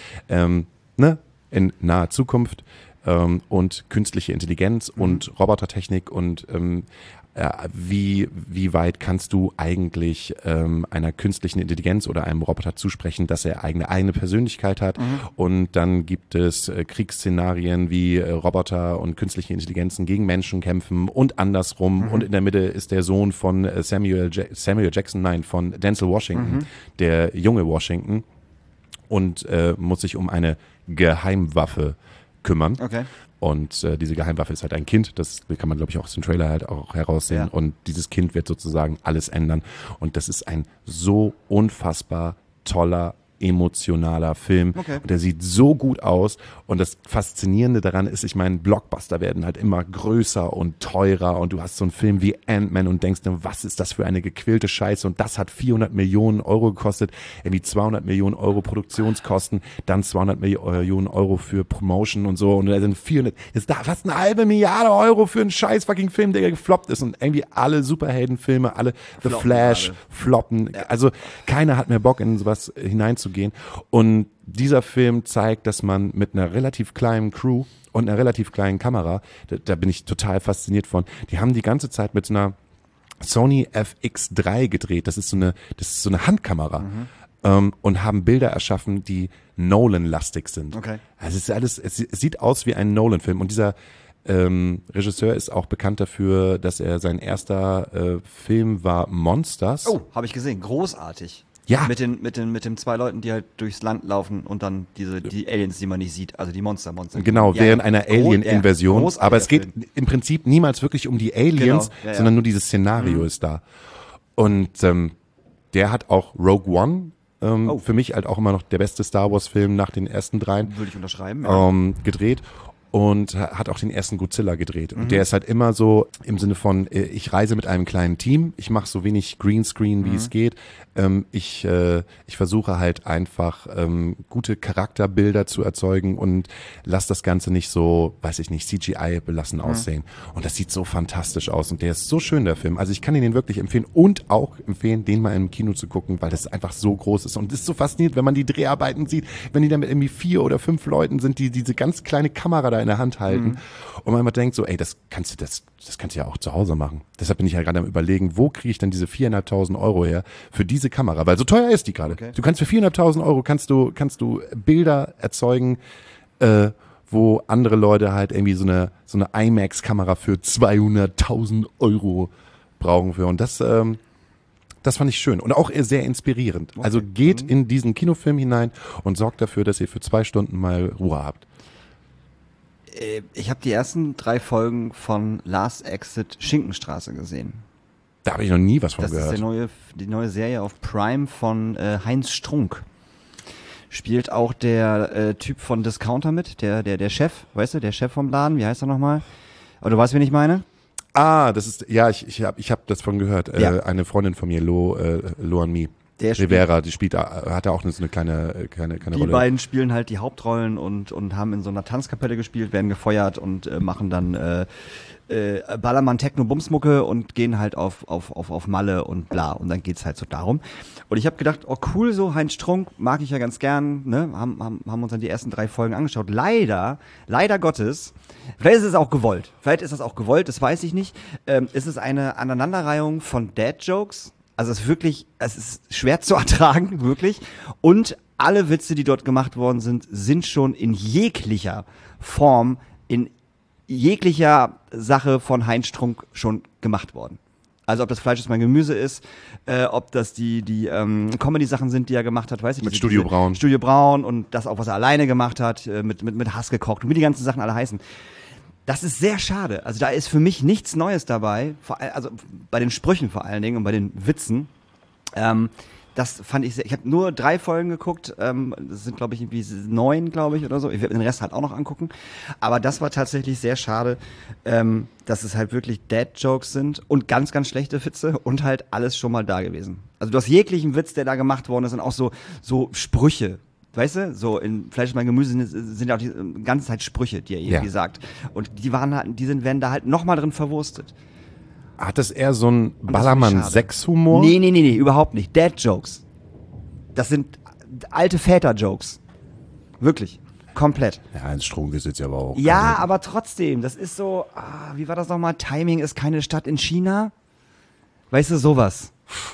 in naher Zukunft und künstliche Intelligenz und Robotertechnik und wie weit kannst du eigentlich einer künstlichen Intelligenz oder einem Roboter zusprechen, dass er eigene Persönlichkeit hat. Und dann gibt es Kriegsszenarien, wie Roboter und künstliche Intelligenzen gegen Menschen kämpfen und andersrum. Und in der Mitte ist der Sohn von von Denzel Washington, der junge Washington, und muss sich um eine Geheimwaffe kümmern. Okay. Und diese Geheimwaffe ist halt ein Kind, das kann man, glaube ich, auch aus dem Trailer halt auch heraussehen. Ja. Und dieses Kind wird sozusagen alles ändern. Und das ist ein so unfassbar toller, emotionaler Film. Okay. Und der sieht so gut aus. Und das Faszinierende daran ist, ich meine, Blockbuster werden halt immer größer und teurer. Und du hast so einen Film wie Ant-Man und denkst dir, was ist das für eine gequälte Scheiße? Und das hat 400 Millionen Euro gekostet. Irgendwie 200 Millionen Euro Produktionskosten, dann 200 Millionen Euro für Promotion und so. Und da sind 400, ist da fast eine halbe Milliarde Euro für einen scheiß fucking Film, der gefloppt ist. Und irgendwie alle Superheldenfilme, alle The Flash floppen. Ja. Also keiner hat mehr Bock, in sowas hineinzugehen. Und dieser Film zeigt, dass man mit einer relativ kleinen Crew und einer relativ kleinen Kamera, da bin ich total fasziniert von, die haben die ganze Zeit mit einer Sony FX3 gedreht. Das ist so eine Handkamera. Und haben Bilder erschaffen, die Nolan-lastig sind. Okay. Also es ist alles, es sieht aus wie ein Nolan-Film. Und dieser Regisseur ist auch bekannt dafür, dass er sein erster Film war Monsters. Oh, habe ich gesehen. Großartig. Ja. Mit den zwei Leuten, die halt durchs Land laufen und dann die Aliens, die man nicht sieht, also die Monster. Genau, ja, während einer Alien-Invasion. Ja, aber es geht im Prinzip niemals wirklich um die Aliens, genau, sondern nur dieses Szenario ist da. Und der hat auch Rogue One, für mich halt auch immer noch der beste Star Wars-Film nach den ersten dreien. Würde ich unterschreiben. Gedreht. Und hat auch den ersten Godzilla gedreht. Und der ist halt immer so im Sinne von, ich reise mit einem kleinen Team, ich mache so wenig Greenscreen, wie es geht. Ich versuche halt einfach gute Charakterbilder zu erzeugen und lass das Ganze nicht so, weiß ich nicht, CGI belassen aussehen. Und das sieht so fantastisch aus und der ist so schön, der Film. Also ich kann den wirklich empfehlen und auch empfehlen, den mal im Kino zu gucken, weil das einfach so groß ist. Und es ist so faszinierend, wenn man die Dreharbeiten sieht, wenn die dann mit irgendwie 4 oder 5 Leuten sind, die diese ganz kleine Kamera da in der Hand halten und man immer denkt so, ey, das kannst du ja auch zu Hause machen. Deshalb bin ich ja gerade am Überlegen, wo kriege ich denn diese 4.500 Euro her für diese Kamera, weil so teuer ist die gerade. Okay. Du kannst für 4.500 Euro kannst du Bilder erzeugen, wo andere Leute halt irgendwie so eine IMAX-Kamera für 200.000 Euro brauchen für. Und das fand ich schön und auch sehr inspirierend. Okay. Also geht in diesen Kinofilm hinein und sorgt dafür, dass ihr für 2 Stunden mal Ruhe habt. Ich habe die ersten 3 Folgen von Last Exit Schinkenstraße gesehen. Da habe ich noch nie was von gehört. Das ist die neue Serie auf Prime von Heinz Strunk. Spielt auch der Typ von Discounter mit, der Chef, weißt du, der Chef vom Laden, wie heißt er nochmal? Aber du weißt, wen ich meine? Ah, das ist, ja, ich hab das von gehört. Ja. Eine Freundin von mir, Lo and Me. Rivera, die hat auch so eine kleine Rolle. Die beiden spielen halt die Hauptrollen und haben in so einer Tanzkapelle gespielt, werden gefeuert und machen dann Ballermann Techno Bumsmucke und gehen halt auf Malle und bla. Und dann geht's halt so darum. Und ich habe gedacht, oh cool, so Heinz Strunk mag ich ja ganz gern, ne? Haben uns dann die ersten 3 Folgen angeschaut. Leider Gottes, vielleicht ist es auch gewollt, das weiß ich nicht, ist es eine Aneinanderreihung von Dad-Jokes. Also es ist schwer zu ertragen, wirklich. Und alle Witze, die dort gemacht worden sind schon in jeglicher Form, in jeglicher Sache von Heinz Strunk schon gemacht worden. Also ob das Fleisch ist mein Gemüse ist, ob das die Comedy-Sachen sind, die er gemacht hat, weiß ich nicht. Mit Studio Braun. Studio Braun und das auch, was er alleine gemacht hat, mit Hass gekocht und wie die ganzen Sachen alle heißen. Das ist sehr schade. Also da ist für mich nichts Neues dabei, also bei den Sprüchen vor allen Dingen und bei den Witzen. Das fand ich sehr, ich habe nur 3 Folgen geguckt, das sind glaube ich irgendwie 9, glaube ich, oder so. Ich werde den Rest halt auch noch angucken. Aber das war tatsächlich sehr schade, dass es halt wirklich Dad-Jokes sind und ganz, ganz schlechte Witze und halt alles schon mal da gewesen. Also du hast jeglichen Witz, der da gemacht worden ist und auch so Sprüche. Weißt du, so in Fleisch ist mein Gemüse sind ja auch die ganze Zeit Sprüche, die er irgendwie sagt. Und werden da halt nochmal drin verwurstet. Hat das eher so einen Ballermann-6-Humor? Nee, überhaupt nicht. Dad-Jokes. Das sind alte Väter-Jokes. Wirklich. Komplett. Ja, Heinz Strunk ist jetzt aber auch. Ja, aber trotzdem, das ist so, wie war das nochmal? Timing ist keine Stadt in China. Weißt du, sowas.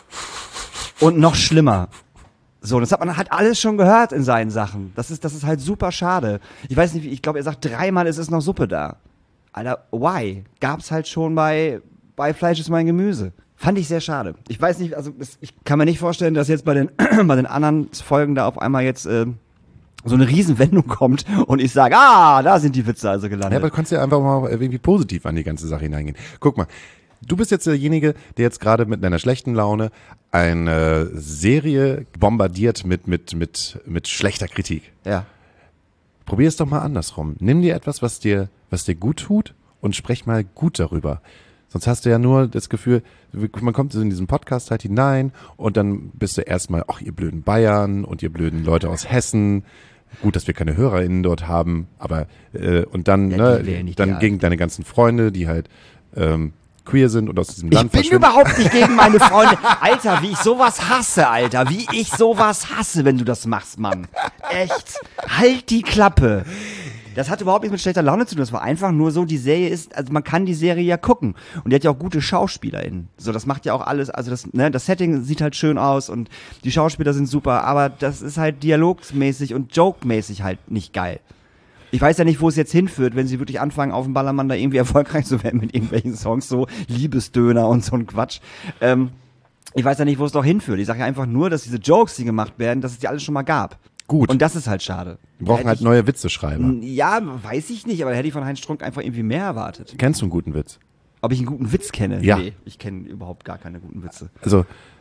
Und noch schlimmer. So, das hat man halt alles schon gehört in seinen Sachen. Das ist halt super schade. Ich weiß nicht, ich glaube, er sagt 3-mal, es ist noch Suppe da. Alter, why? Gab's halt schon bei Fleisch ist mein Gemüse. Fand ich sehr schade. Ich weiß nicht, also ich kann mir nicht vorstellen, dass jetzt bei den anderen Folgen da auf einmal jetzt so eine Riesenwendung kommt und ich sage, da sind die Witze also gelandet. Ja, aber du kannst ja einfach mal irgendwie positiv an die ganze Sache hineingehen. Guck mal, du bist jetzt derjenige, der jetzt gerade mit einer schlechten Laune eine Serie bombardiert mit schlechter Kritik. Ja. Probier es doch mal andersrum. Nimm dir etwas, was dir gut tut und sprech mal gut darüber. Sonst hast du ja nur das Gefühl, man kommt in diesen Podcast halt hinein und dann bist du erstmal, ach, ihr blöden Bayern und ihr blöden Leute aus Hessen. Gut, dass wir keine HörerInnen dort haben, aber und dann, ja, dann gegen deine ganzen Freunde, die halt queer sind und aus diesem Land verschwinden. Ich bin überhaupt nicht gegen meine Freunde. Alter, wie ich sowas hasse, Alter. Wie ich sowas hasse, wenn du das machst, Mann. Echt. Halt die Klappe. Das hat überhaupt nichts mit schlechter Laune zu tun. Das war einfach nur so, die Serie ist, also man kann die Serie ja gucken. Und die hat ja auch gute SchauspielerInnen. So, das macht ja auch alles, also das Setting sieht halt schön aus und die Schauspieler sind super, aber das ist halt dialogmäßig und jokemäßig halt nicht geil. Ich weiß ja nicht, wo es jetzt hinführt, wenn sie wirklich anfangen, auf dem Ballermann da irgendwie erfolgreich zu werden mit irgendwelchen Songs, so Liebesdöner und so ein Quatsch. Ich weiß ja nicht, wo es doch hinführt. Ich sage ja einfach nur, dass diese Jokes, die gemacht werden, dass es die alles schon mal gab. Gut. Und das ist halt schade. Wir brauchen halt neue Witzeschreiber. Ja, weiß ich nicht, aber da hätte ich von Heinz Strunk einfach irgendwie mehr erwartet. Kennst du einen guten Witz? Ob ich einen guten Witz kenne? Ja. Nee, ich kenne überhaupt gar keine guten Witze. Also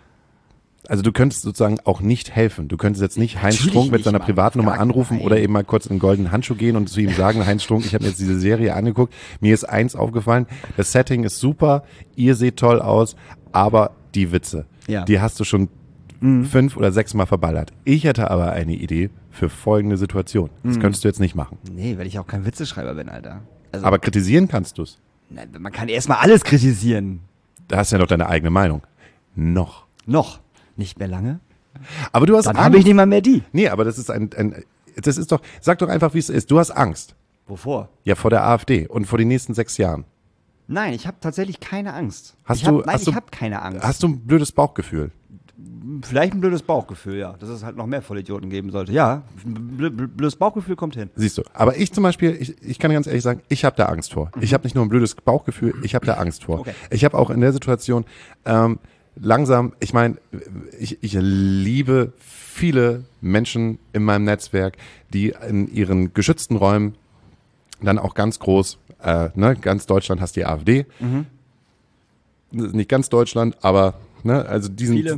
du könntest sozusagen auch nicht helfen. Du könntest jetzt nicht Heinz Natürlich Strunk mit nicht, seiner Mann. Privatnummer anrufen Nein. oder eben mal kurz in den goldenen Handschuh gehen und zu ihm sagen, Heinz Strunk, ich habe mir jetzt diese Serie angeguckt, mir ist eins aufgefallen, das Setting ist super, ihr seht toll aus, aber die Witze, die hast du schon 5 oder 6 Mal verballert. Ich hätte aber eine Idee für folgende Situation. Das könntest du jetzt nicht machen. Nee, weil ich auch kein Witzeschreiber bin, Alter. Also, Aber kritisieren kannst du's. man kann erstmal alles kritisieren. Da hast du ja noch deine eigene Meinung. Noch. Noch. Nicht mehr lange. Aber du hast Dann Angst. habe ich nicht mal mehr die. Nee, aber das ist das ist doch, sag doch einfach, wie es ist. Du hast Angst. Wovor? Ja, vor der AfD und vor den nächsten 6 Jahren. Nein, ich habe tatsächlich keine Angst. Hast ich du- habe keine Angst. Hast du ein blödes Bauchgefühl? Vielleicht ein blödes Bauchgefühl, ja. Dass es halt noch mehr Vollidioten geben sollte. Ja, blödes Bauchgefühl kommt hin. Siehst du. Aber ich zum Beispiel, ich kann ganz ehrlich sagen, ich habe da Angst vor. Ich habe nicht nur ein blödes Bauchgefühl, ich habe da Angst vor. Okay. Ich habe auch in der Situation langsam, ich meine, ich liebe viele Menschen in meinem Netzwerk, die in ihren geschützten Räumen dann auch ganz groß, ganz Deutschland hasst die AfD. Nicht ganz Deutschland, aber also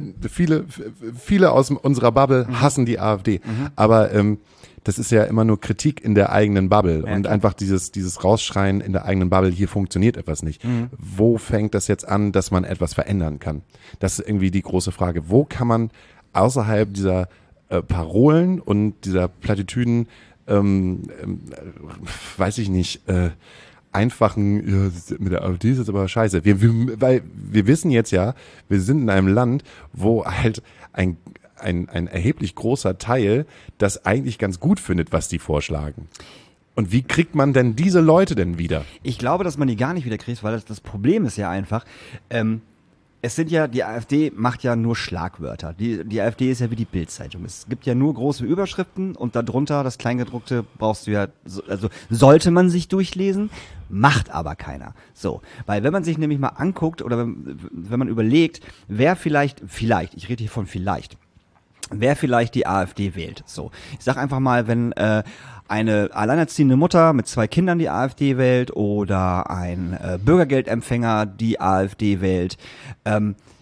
viele aus unserer Bubble hassen die AfD. Aber das ist ja immer nur Kritik in der eigenen Bubble und klar. einfach dieses Rausschreien in der eigenen Bubble, hier funktioniert etwas nicht. Wo fängt das jetzt an, dass man etwas verändern kann? Das ist irgendwie die große Frage. Wo kann man außerhalb dieser Parolen und dieser Plattitüden, weiß ich nicht, einfachen, ja, mit der AfD ist jetzt aber scheiße. Weil wir wissen jetzt ja, wir sind in einem Land, wo halt ein erheblich großer Teil das eigentlich ganz gut findet, was die vorschlagen. Und wie kriegt man denn diese Leute denn wieder? Ich glaube, dass man die gar nicht wieder kriegt, weil das Problem ist ja einfach, die AfD macht ja nur Schlagwörter. Die AfD ist ja wie die Bild-Zeitung. Es gibt ja nur große Überschriften und darunter, das Kleingedruckte, brauchst du ja, also sollte man sich durchlesen, macht aber keiner. So, weil wenn man sich nämlich mal anguckt oder wenn man überlegt, wer vielleicht, ich rede hier von vielleicht, wer vielleicht die AfD wählt. So, ich sag einfach mal, wenn eine alleinerziehende Mutter mit 2 Kindern die AfD wählt oder ein Bürgergeldempfänger die AfD wählt,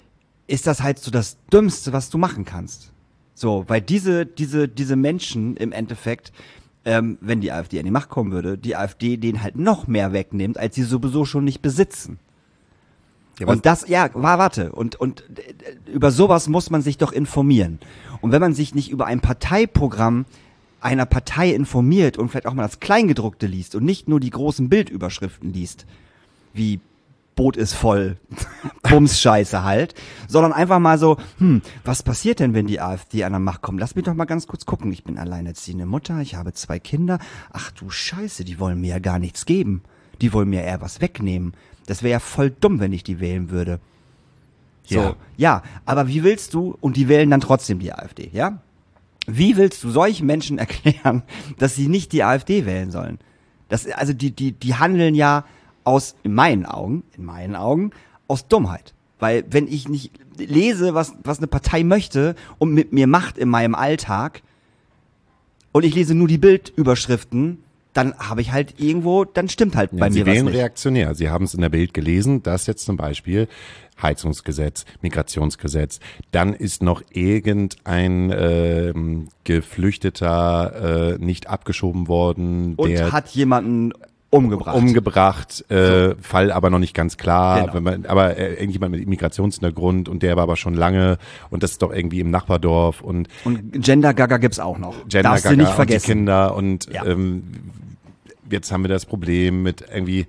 ist das halt so das Dümmste, was du machen kannst. So, weil diese Menschen im Endeffekt, wenn die AfD an die Macht kommen würde, die AfD denen halt noch mehr wegnimmt, als sie sowieso schon nicht besitzen. Ja, und das, warte, und über sowas muss man sich doch informieren. Und wenn man sich nicht über ein Parteiprogramm einer Partei informiert und vielleicht auch mal das Kleingedruckte liest und nicht nur die großen Bildüberschriften liest, wie Boot ist voll, Bumsscheiße halt, sondern einfach mal so, was passiert denn, wenn die AfD an der Macht kommt? Lass mich doch mal ganz kurz gucken. Ich bin alleinerziehende Mutter, ich habe 2 Kinder. Ach du Scheiße, die wollen mir ja gar nichts geben. Die wollen mir eher was wegnehmen. Das wäre ja voll dumm, wenn ich die wählen würde. So, ja, aber wie willst du, und die wählen dann trotzdem die AfD, ja? Wie willst du solchen Menschen erklären, dass sie nicht die AfD wählen sollen? Also die handeln ja in meinen Augen, aus Dummheit. Weil wenn ich nicht lese, was eine Partei möchte und mit mir macht in meinem Alltag und ich lese nur die Bildüberschriften, dann habe ich halt irgendwo, dann stimmt halt bei mir was nicht. Sie wählen reaktionär. Sie haben es in der Bild gelesen, dass jetzt zum Beispiel Heizungsgesetz, Migrationsgesetz, dann ist noch irgendein Geflüchteter nicht abgeschoben worden. Und hat jemanden umgebracht, Fall aber noch nicht ganz klar, Genau. aber irgendjemand mit Migrationshintergrund und der war aber schon lange und das ist doch irgendwie im Nachbardorf und Gender Gaga gibt's auch noch. Gender Darfst Gaga du nicht und vergessen. die Kinder und Ja. Jetzt haben wir das Problem mit irgendwie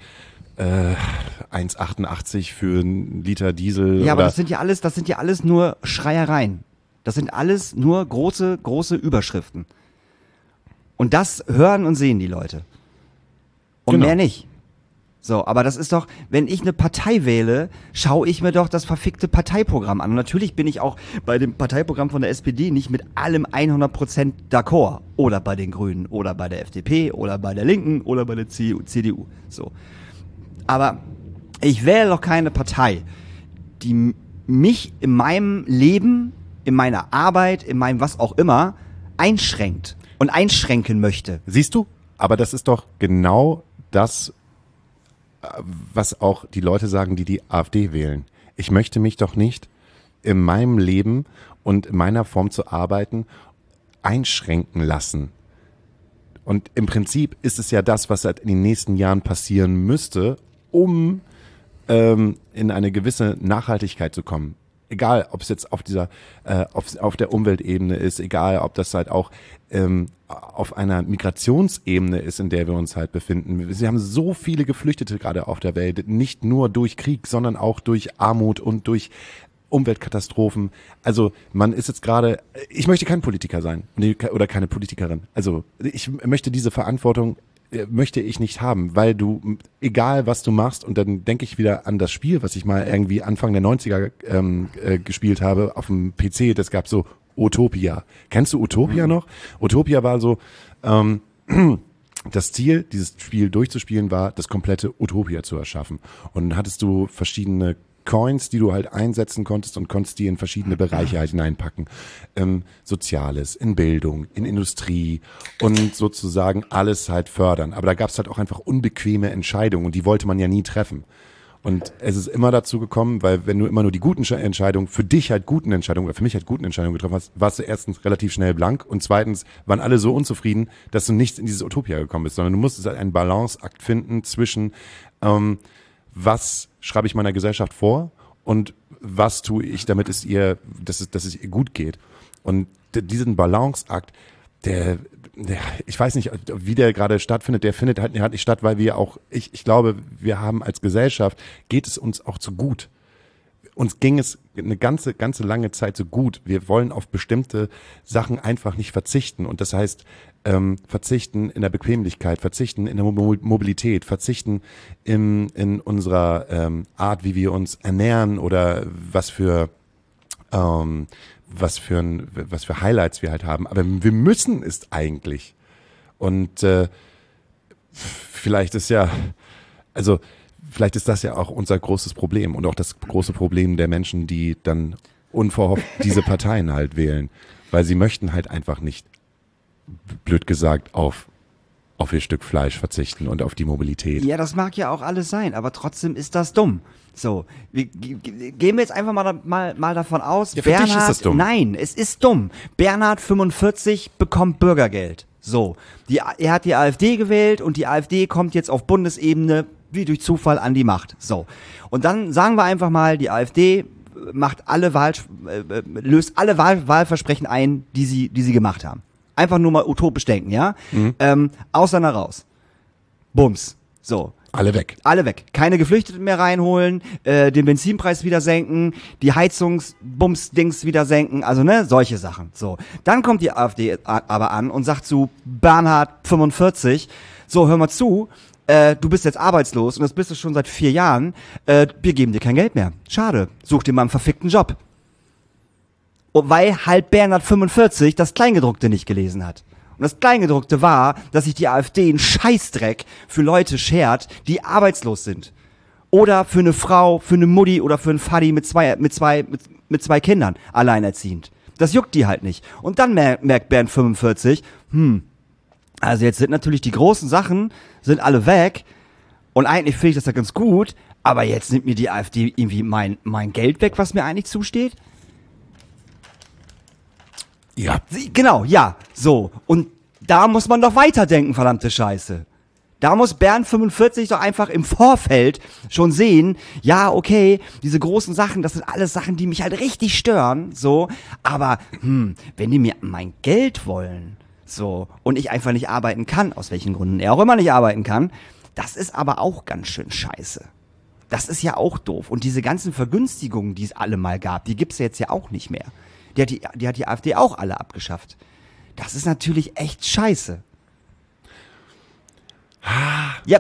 1,88 für einen Liter Diesel. Ja, aber oder das sind ja alles nur Schreiereien. Das sind alles nur große Überschriften. Und das hören und sehen die Leute. Und Genau. mehr nicht. So, aber das ist doch, wenn ich eine Partei wähle, schaue ich mir doch das verfickte Parteiprogramm an. Und natürlich bin ich auch bei dem Parteiprogramm von der SPD nicht mit allem 100% d'accord. Oder bei den Grünen, oder bei der FDP, oder bei der Linken, oder bei der CDU. So. Aber ich wähle doch keine Partei, die mich in meinem Leben, in meiner Arbeit, in meinem was auch immer, einschränkt und einschränken möchte. Siehst du? Aber das ist doch genau das, was auch die Leute sagen, die AfD wählen. Ich möchte mich doch nicht in meinem Leben und in meiner Form zu arbeiten einschränken lassen. Und im Prinzip ist es ja das, was halt in den nächsten Jahren passieren müsste, um in eine gewisse Nachhaltigkeit zu kommen. Egal, ob es jetzt auf auf der Umweltebene ist, egal, ob das halt auch auf einer Migrationsebene ist, in der wir uns halt befinden. Sie haben so viele Geflüchtete gerade auf der Welt, nicht nur durch Krieg, sondern auch durch Armut und durch Umweltkatastrophen. Also man ist jetzt gerade, ich möchte kein Politiker sein oder keine Politikerin. Also ich möchte diese Verantwortung möchte ich nicht haben, weil du, egal was du machst, und dann denke ich wieder an das Spiel, was ich mal irgendwie Anfang der 90er gespielt habe auf dem PC, das gab so Utopia. Kennst du Utopia noch? Utopia war so, das Ziel, dieses Spiel durchzuspielen, war, das komplette Utopia zu erschaffen. Und dann hattest du verschiedene Coins, die du halt einsetzen konntest und konntest die in verschiedene Bereiche halt hineinpacken. Soziales, in Bildung, in Industrie und sozusagen alles halt fördern. Aber da gab es halt auch einfach unbequeme Entscheidungen und die wollte man ja nie treffen. Und es ist immer dazu gekommen, weil wenn du immer nur die guten Entscheidungen, für dich halt guten Entscheidungen oder für mich halt guten Entscheidungen getroffen hast, warst du erstens relativ schnell blank und zweitens waren alle so unzufrieden, dass du nicht in dieses Utopia gekommen bist, sondern du musstest halt einen Balanceakt finden zwischen was schreibe ich meiner Gesellschaft vor und was tue ich, damit dass es ihr gut geht. Und diesen Balanceakt, der, ich weiß nicht, wie der gerade stattfindet, der findet halt nicht statt, weil wir auch, ich glaube, wir haben als Gesellschaft, geht es uns auch zu gut. Uns ging es eine ganze lange Zeit so gut. Wir wollen auf bestimmte Sachen einfach nicht verzichten. Und das heißt, verzichten in der Bequemlichkeit, verzichten in der Mobilität, verzichten in unserer Art, wie wir uns ernähren oder was für Highlights wir halt haben. Aber wir müssen es eigentlich. Und vielleicht ist das ja auch unser großes Problem und auch das große Problem der Menschen, die dann unverhofft diese Parteien halt wählen, weil sie möchten halt einfach nicht, blöd gesagt, auf auf ihr Stück Fleisch verzichten und auf die Mobilität. Ja, das mag ja auch alles sein, aber trotzdem ist das dumm. So, gehen wir jetzt einfach mal davon aus, Ja, für dich ist das dumm. Nein, es ist dumm. Bernhard 45 bekommt Bürgergeld. So, er hat die AfD gewählt und die AfD kommt jetzt auf Bundesebene wie durch Zufall an die Macht. So, und dann sagen wir einfach mal, die AfD löst alle Wahlversprechen ein, die sie gemacht haben. Einfach nur mal utopisch denken, ja? Ausländer raus. Bums. So. Alle weg. Alle weg. Keine Geflüchteten mehr reinholen, den Benzinpreis wieder senken, die Heizungsbums-Dings wieder senken, also solche Sachen. So. Dann kommt die AfD aber an und sagt zu Bernhard 45, so, hör mal zu, du bist jetzt arbeitslos und das bist du schon seit 4 Jahren, wir geben dir kein Geld mehr. Schade. Such dir mal einen verfickten Job. Und weil halt Bernhard 45 das Kleingedruckte nicht gelesen hat. Und das Kleingedruckte war, dass sich die AfD einen Scheißdreck für Leute schert, die arbeitslos sind. Oder für eine Frau, für eine Mutti oder für einen Vati mit zwei Kindern, alleinerziehend. Das juckt die halt nicht. Und dann merkt Bernd 45, also jetzt sind natürlich die großen Sachen, sind alle weg. Und eigentlich finde ich das ja ganz gut, aber jetzt nimmt mir die AfD irgendwie mein Geld weg, was mir eigentlich zusteht. Ja. Genau, ja, so. Und da muss man doch weiterdenken, verdammte Scheiße. Da muss Bernd 45 doch einfach im Vorfeld schon sehen, ja, okay, diese großen Sachen, das sind alles Sachen, die mich halt richtig stören, so. Aber, wenn die mir mein Geld wollen, so, und ich einfach nicht arbeiten kann, aus welchen Gründen er auch immer nicht arbeiten kann, das ist aber auch ganz schön scheiße. Das ist ja auch doof. Und diese ganzen Vergünstigungen, die es alle mal gab, die gibt's jetzt ja auch nicht mehr. Die hat die AfD auch alle abgeschafft. Das ist natürlich echt scheiße. Ja,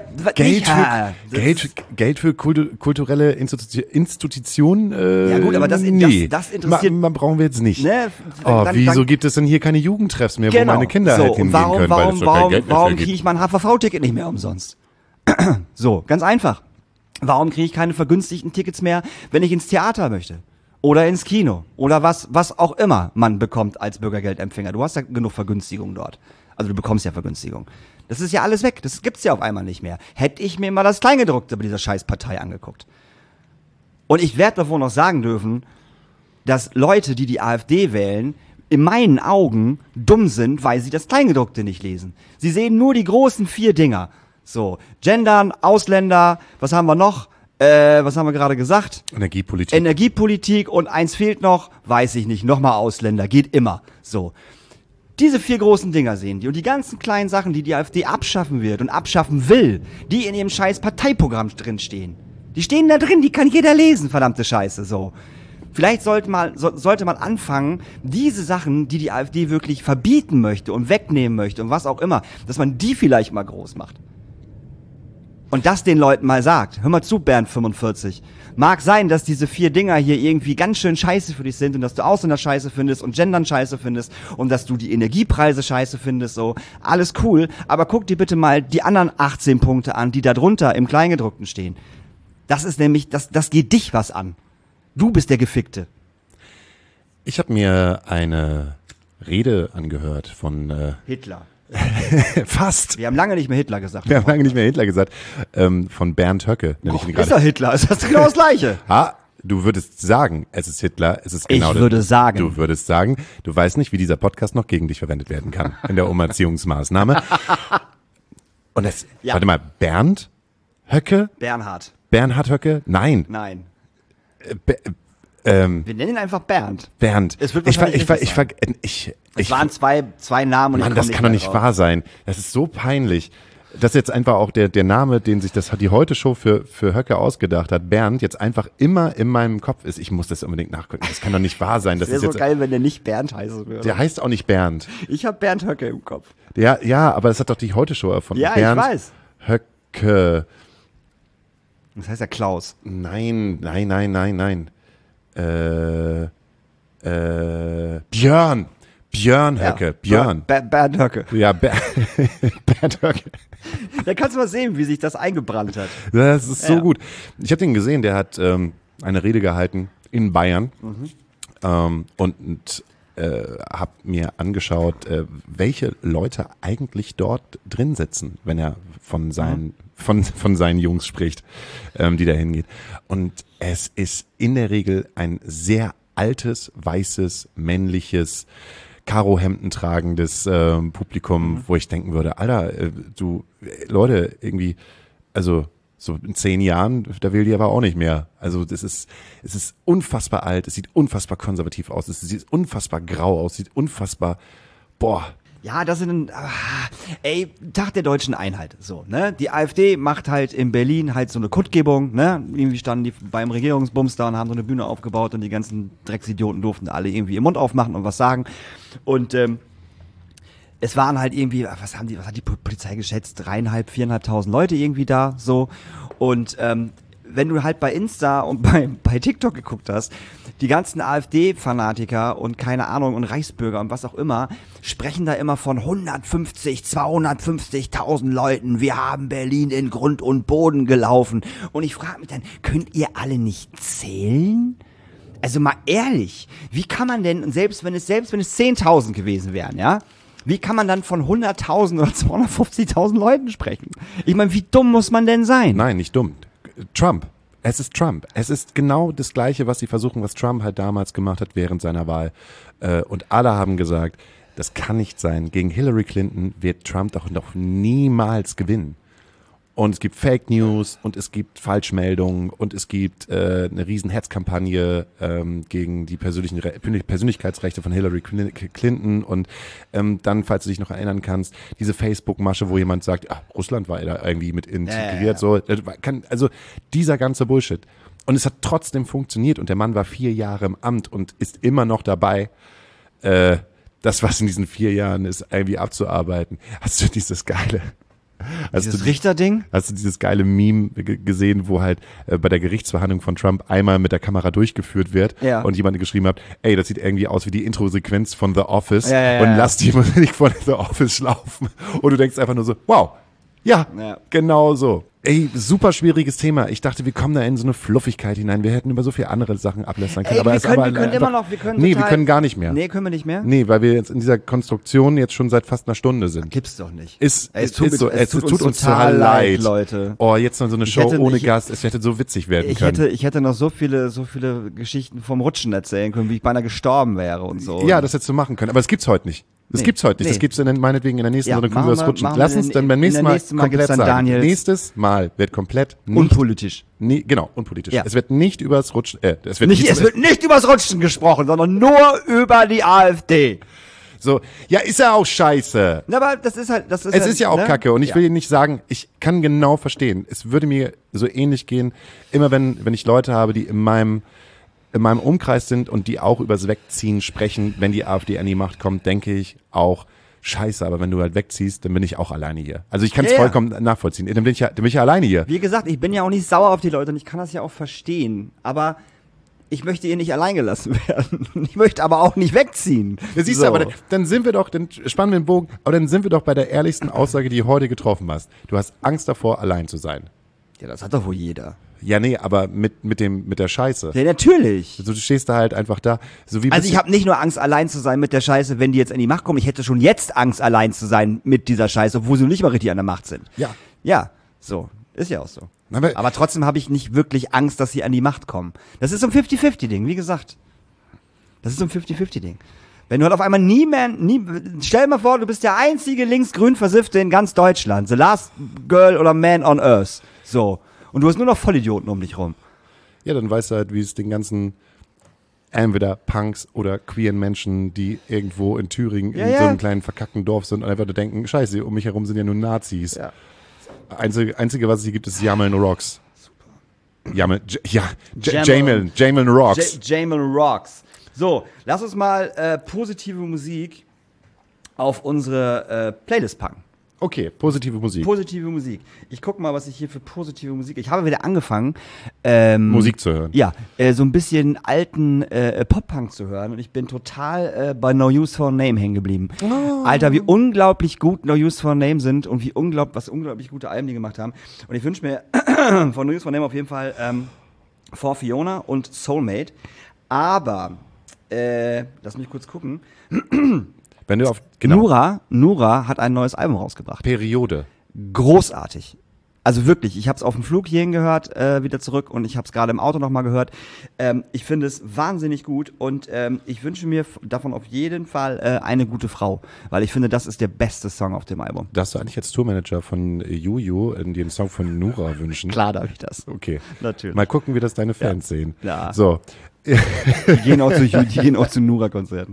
Geld für kulturelle Institutionen? Ja gut, aber das interessiert... Man brauchen wir jetzt nicht. Ne? Wieso gibt es denn hier keine Jugendtreffs mehr, genau, wo meine Kinder halt hingehen können, weil es doch kein Geld mehr warum gibt? kriege ich mein HVV-Ticket nicht mehr umsonst? So, ganz einfach. Warum kriege ich keine vergünstigten Tickets mehr, wenn ich ins Theater möchte? Oder ins Kino. Oder was auch immer man bekommt als Bürgergeldempfänger. Du hast ja genug Vergünstigung dort. Also du bekommst ja Vergünstigung. Das ist ja alles weg. Das gibt's ja auf einmal nicht mehr. Hätte ich mir mal das Kleingedruckte bei dieser scheiß Partei angeguckt. Und ich werde davon noch sagen dürfen, dass Leute, die AfD wählen, in meinen Augen dumm sind, weil sie das Kleingedruckte nicht lesen. Sie sehen nur die großen 4 Dinger. So, Gendern, Ausländer, was haben wir noch? Was haben wir gerade gesagt? Energiepolitik und eins fehlt noch, weiß ich nicht, nochmal Ausländer, geht immer. So. Diese 4 großen Dinger sehen die und die ganzen kleinen Sachen, die AfD abschaffen wird und abschaffen will, die in ihrem scheiß Parteiprogramm drin stehen. Die stehen da drin, die kann jeder lesen, verdammte Scheiße, so. Vielleicht sollte man anfangen, diese Sachen, die AfD wirklich verbieten möchte und wegnehmen möchte und was auch immer, dass man die vielleicht mal groß macht. Und das den Leuten mal sagt. Hör mal zu, Bernd 45. Mag sein, dass diese 4 Dinger hier irgendwie ganz schön scheiße für dich sind und dass du Ausländer scheiße findest und Gendern scheiße findest und dass du die Energiepreise scheiße findest, so. Alles cool. Aber guck dir bitte mal die anderen 18 Punkte an, die da drunter im Kleingedruckten stehen. Das ist nämlich, das geht dich was an. Du bist der Gefickte. Ich habe mir eine Rede angehört von Hitler. Fast. Wir haben lange nicht mehr Hitler gesagt. Von Bernd Höcke. Ist er Hitler? Ist das genau das Gleiche? Du würdest sagen, es ist Hitler, es ist genau Ich würde sagen. Du würdest sagen, du weißt nicht, wie dieser Podcast noch gegen dich verwendet werden kann in der Umerziehungsmaßnahme. Und das, ja. Warte mal, Bernd Höcke? Bernhard Höcke? Nein. Wir nennen ihn einfach Bernd. Es wird es waren zwei Namen und Mann, das kann doch nicht wahr sein. Das ist so peinlich. Dass jetzt einfach auch der Name, den sich die Heute-Show für Höcke ausgedacht hat, Bernd, jetzt einfach immer in meinem Kopf ist. Ich muss das unbedingt nachgucken. Das kann doch nicht wahr sein. Das wäre ist so jetzt geil, wenn der nicht Bernd heißen würde. Der heißt auch nicht Bernd. Ich habe Bernd Höcke im Kopf. Ja, aber das hat doch die Heute-Show erfunden. Ja, Bernd ich weiß. Höcke. Das heißt ja Klaus. Nein. Björn Höcke. Björn. Bernd Höcke. Ja, Bernd Höcke. Da kannst du mal sehen, wie sich das eingebrannt hat. Das ist so gut. Ich habe den gesehen, der hat eine Rede gehalten in Bayern. Und habe mir angeschaut, welche Leute eigentlich dort drin sitzen, wenn er von seinen Jungs spricht, die da hingehen. Und es ist in der Regel ein sehr altes, weißes, männliches, Karohemden tragendes Publikum, wo ich denken würde, Alter, Leute, irgendwie, also so in 10 Jahren, da will die aber auch nicht mehr. Also es ist unfassbar alt, es sieht unfassbar konservativ aus, es sieht unfassbar grau aus, sieht unfassbar, Ja, das sind, Tag der deutschen Einheit, so, ne? Die AfD macht halt in Berlin halt so eine Kundgebung, ne? Irgendwie standen die beim Regierungsbums da und haben so eine Bühne aufgebaut und die ganzen Drecksidioten durften alle irgendwie ihren Mund aufmachen und was sagen. Und, es waren halt irgendwie, was hat die Polizei geschätzt? 3.500, 4.500 Leute irgendwie da, so. Und, wenn du halt bei Insta und bei TikTok geguckt hast, die ganzen AfD-Fanatiker und keine Ahnung und Reichsbürger und was auch immer, sprechen da immer von 150, 250.000 Leuten. Wir haben Berlin in Grund und Boden gelaufen. Und ich frage mich dann, könnt ihr alle nicht zählen? Also mal ehrlich, wie kann man denn, selbst wenn es 10.000 gewesen wären, ja? Wie kann man dann von 100.000 oder 250.000 Leuten sprechen? Ich meine, wie dumm muss man denn sein? Nein, nicht dumm. Trump. Es ist Trump. Es ist genau das Gleiche, was Trump halt damals gemacht hat während seiner Wahl. Und alle haben gesagt, das kann nicht sein. Gegen Hillary Clinton wird Trump doch noch niemals gewinnen. Und es gibt Fake News und es gibt Falschmeldungen und es gibt eine riesen Hetzkampagne gegen die Persönlichkeitsrechte von Hillary Clinton und dann, falls du dich noch erinnern kannst, diese Facebook-Masche, wo jemand sagt, Russland war da irgendwie mit integriert, so, also dieser ganze Bullshit. Und es hat trotzdem funktioniert und der Mann war 4 Jahre im Amt und ist immer noch dabei, das, was in diesen 4 Jahren ist, irgendwie abzuarbeiten. Hast du dieses geile... Dieses Richterding? Hast du dieses geile Meme gesehen, wo halt bei der Gerichtsverhandlung von Trump einmal mit der Kamera durchgeführt wird und jemand geschrieben hat, ey, das sieht irgendwie aus wie die Intro-Sequenz von The Office und lass die Musik von The Office laufen. Und du denkst einfach nur so, wow, ja. Genau so. Ey, super schwieriges Thema. Ich dachte, wir kommen da in so eine Fluffigkeit hinein. Wir hätten über so viele andere Sachen ablästern können. Wir können gar nicht mehr. Nee, können wir nicht mehr? Nee, weil wir jetzt in dieser Konstruktion jetzt schon seit fast einer Stunde sind. Gibt's doch nicht. Es tut uns total leid, Leute. Oh, jetzt noch so eine Show ohne Gast. Es hätte so witzig werden können. Ich hätte noch so viele Geschichten vom Rutschen erzählen können, wie ich beinahe gestorben wäre und so. Ja, das hättest du machen können. Aber das gibt's heute nicht. Das gibt's heute nicht. Das gibt's meinetwegen in der nächsten Runde, können wir das rutschen. Lass uns dann beim nächsten Mal komplett sagen. Nächstes Mal wird komplett nicht unpolitisch. Nee, genau, unpolitisch. Ja. Es wird nicht übers Rutschen, es wird nicht übers Rutschen gesprochen, sondern nur über die AfD. So, ja, ist ja auch scheiße. Na, aber es ist ja auch Kacke und ich will Ihnen nicht sagen, ich kann genau verstehen. Es würde mir so ähnlich gehen, immer wenn ich Leute habe, die in meinem Umkreis sind und die auch übers Wegziehen sprechen, wenn die AfD an die Macht kommt, denke ich auch, scheiße, aber wenn du halt wegziehst, dann bin ich auch alleine hier. Also ich kann es vollkommen nachvollziehen. Dann bin ich ja alleine hier. Wie gesagt, ich bin ja auch nicht sauer auf die Leute und ich kann das ja auch verstehen. Aber ich möchte hier nicht allein gelassen werden. Ich möchte aber auch nicht wegziehen. Ja, siehst du, aber dann spannen wir den Bogen, aber dann sind wir doch bei der ehrlichsten Aussage, die du heute getroffen hast. Du hast Angst davor, allein zu sein. Ja, das hat doch wohl jeder. Ja, nee, aber mit der Scheiße. Ja, natürlich. Also du stehst da halt einfach da. Also ich habe nicht nur Angst, allein zu sein mit der Scheiße, wenn die jetzt an die Macht kommen. Ich hätte schon jetzt Angst, allein zu sein mit dieser Scheiße, obwohl sie nicht mal richtig an der Macht sind. Ja. Ja, so. Ist ja auch so. Aber trotzdem habe ich nicht wirklich Angst, dass sie an die Macht kommen. Das ist so ein 50-50-Ding, wie gesagt. Das ist so ein 50-50-Ding. Wenn du halt auf einmal stell dir mal vor, du bist der einzige linksgrün Versiffte in ganz Deutschland. The last girl oder man on earth. So. Und du hast nur noch Vollidioten um dich rum. Ja, dann weißt du halt, wie es den ganzen entweder Punks oder queeren Menschen, die irgendwo in Thüringen in so einem kleinen verkackten Dorf sind und einfach denken, scheiße, um mich herum sind ja nur Nazis. Ja. Einzige, was es hier gibt, ist Jameln Rocks. Super. Jameln Rocks. Jameln Rocks. So, lass uns mal positive Musik auf unsere Playlist packen. Okay, positive Musik. Positive Musik. Ich guck mal, was ich hier für positive Musik. Ich habe wieder angefangen, Musik zu hören. Ja, so ein bisschen alten Pop-Punk zu hören. Und ich bin total bei No Use for a Name hängen geblieben. Oh. Alter, wie unglaublich gut No Use for a Name sind und was unglaublich gute Alben die gemacht haben. Und ich wünsche mir von No Use for a Name auf jeden Fall For Fiona und Soulmate. Aber Lass mich kurz gucken. Wenn du Nura hat ein neues Album rausgebracht. Periode. Großartig. Also wirklich, ich habe es auf dem Flug hierhin gehört, wieder zurück und ich habe es gerade im Auto nochmal gehört. Ich finde es wahnsinnig gut und ich wünsche mir davon auf jeden Fall eine gute Frau, weil ich finde, das ist der beste Song auf dem Album. Darfst du eigentlich als Tourmanager von Juju dir einen Song von Nura wünschen? Klar darf ich das. Okay. Natürlich. Mal gucken, wie das deine Fans sehen. Ja. So. Die gehen auch zu Nura-Konzerten.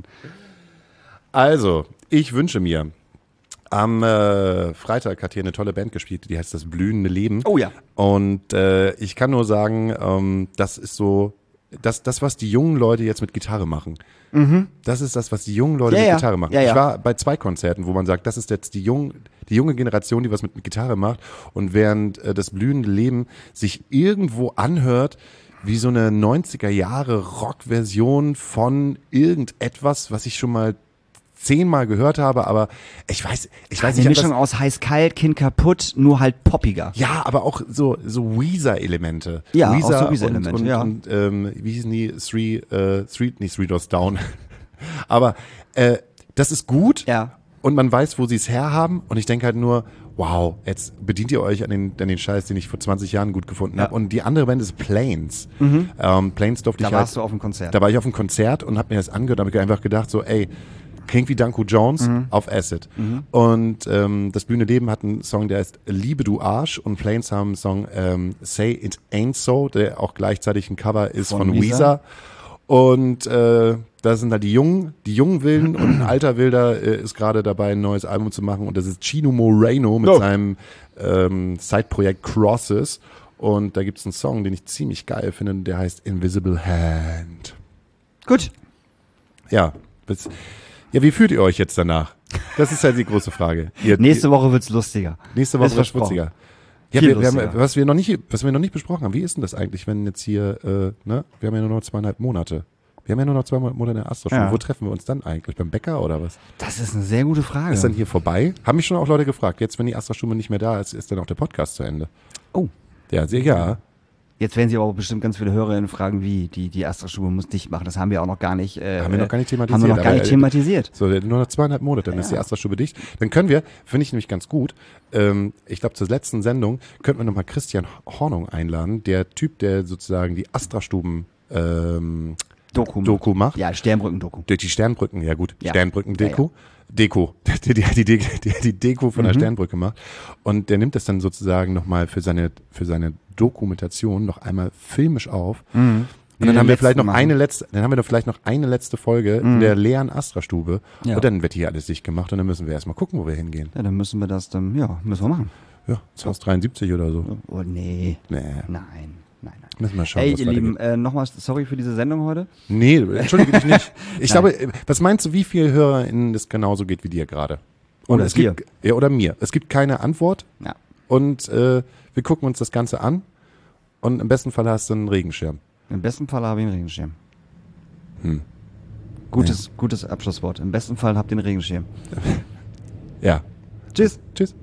Also, ich wünsche mir, am Freitag hat hier eine tolle Band gespielt, die heißt Das blühende Leben. Oh ja. Und ich kann nur sagen, das ist so, das, was die jungen Leute jetzt mit Gitarre machen. Mhm. Das ist das, was die jungen Leute mit Gitarre machen. Ich war bei 2 Konzerten, wo man sagt, das ist jetzt die junge Generation, die was mit Gitarre macht. Und während das blühende Leben sich irgendwo anhört, wie so eine 90er-Jahre-Rock-Version von irgendetwas, was ich schon mal 10-mal gehört habe, aber ich weiß nicht. Eine Mischung aus heiß-kalt, Kind kaputt, nur halt poppiger. Ja, aber auch so Weezer-Elemente. Ja, Weezer auch so Weezer-Elemente, ja. Und wie hießen die? Three Doors Down. Aber das ist gut. Ja. Und man weiß, wo sie es herhaben. Und ich denke halt nur, wow, jetzt bedient ihr euch an den Scheiß, den ich vor 20 Jahren gut gefunden habe. Und die andere Band ist Planes. Planes durfte ich halt. Da warst du auf dem Konzert. Da war ich auf dem Konzert und habe mir das angehört und habe einfach gedacht so, ey, klingt wie Danko Jones auf Acid. Und das blühende Leben hat einen Song, der heißt Liebe du Arsch, und Planes haben einen Song Say It Ain't So, der auch gleichzeitig ein Cover ist von Weezer. Und da sind halt die jungen Wilden, und ein alter Wilder ist gerade dabei, ein neues Album zu machen, und das ist Chino Moreno mit seinem Side-Projekt Crosses. Und da gibt's einen Song, den ich ziemlich geil finde, der heißt Invisible Hand. Gut. Ja, wie fühlt ihr euch jetzt danach? Das ist halt die große Frage. Nächste Woche wird's lustiger. Nächste Woche wird's witziger. Ja, lustiger. was wir noch nicht besprochen haben, wie ist denn das eigentlich, wenn jetzt hier, wir haben ja nur noch 2,5 Monate. Wir haben ja nur noch 2 Monate in der Astra-Schule. Ja. Wo treffen wir uns dann eigentlich? Beim Bäcker oder was? Das ist eine sehr gute Frage. Ist dann hier vorbei? Haben mich schon auch Leute gefragt. Jetzt, wenn die Astra-Schule nicht mehr da ist, ist dann auch der Podcast zu Ende. Oh. Ja, ja. Jetzt werden sich aber auch bestimmt ganz viele Hörerinnen fragen, wie die Astra-Stube muss dicht machen. Das haben wir auch noch gar nicht thematisiert. So, nur noch 2,5 Monate, dann ist die Astra-Stube dicht. Dann können wir, finde ich nämlich ganz gut, ich glaube zur letzten Sendung, könnten wir nochmal Christian Hornung einladen, der Typ, der sozusagen die Astra-Stuben Doku macht. Ja, Sternbrücken-Doku. Die Sternbrücken, ja gut, Ja. Sternbrücken-Deko. Ja. Deko, die Deko von der Sternbrücke macht. Und der nimmt das dann sozusagen nochmal für seine Dokumentation noch einmal filmisch auf. Und dann haben wir vielleicht noch eine letzte Folge in der leeren Astra-Stube. Ja. Und dann wird hier alles dicht gemacht und dann müssen wir erstmal gucken, wo wir hingehen. Ja, dann müssen wir machen. Ja, das Haus 73 oder so. Oh, nee. Nee. Nein. Müssen wir schauen, Hey, was ihr Lieben, weitergeht. nochmal sorry für diese Sendung heute. Nee, entschuldige dich nicht. Ich glaube, was meinst du, wie viele HörerInnen es genauso geht wie dir gerade? Oder dir. Oder mir. Es gibt keine Antwort. Ja. Und wir gucken uns das Ganze an. Und im besten Fall hast du einen Regenschirm. Im besten Fall habe ich einen Regenschirm. Gutes Abschlusswort. Im besten Fall habt ihr einen Regenschirm. Ja. Tschüss. Tschüss.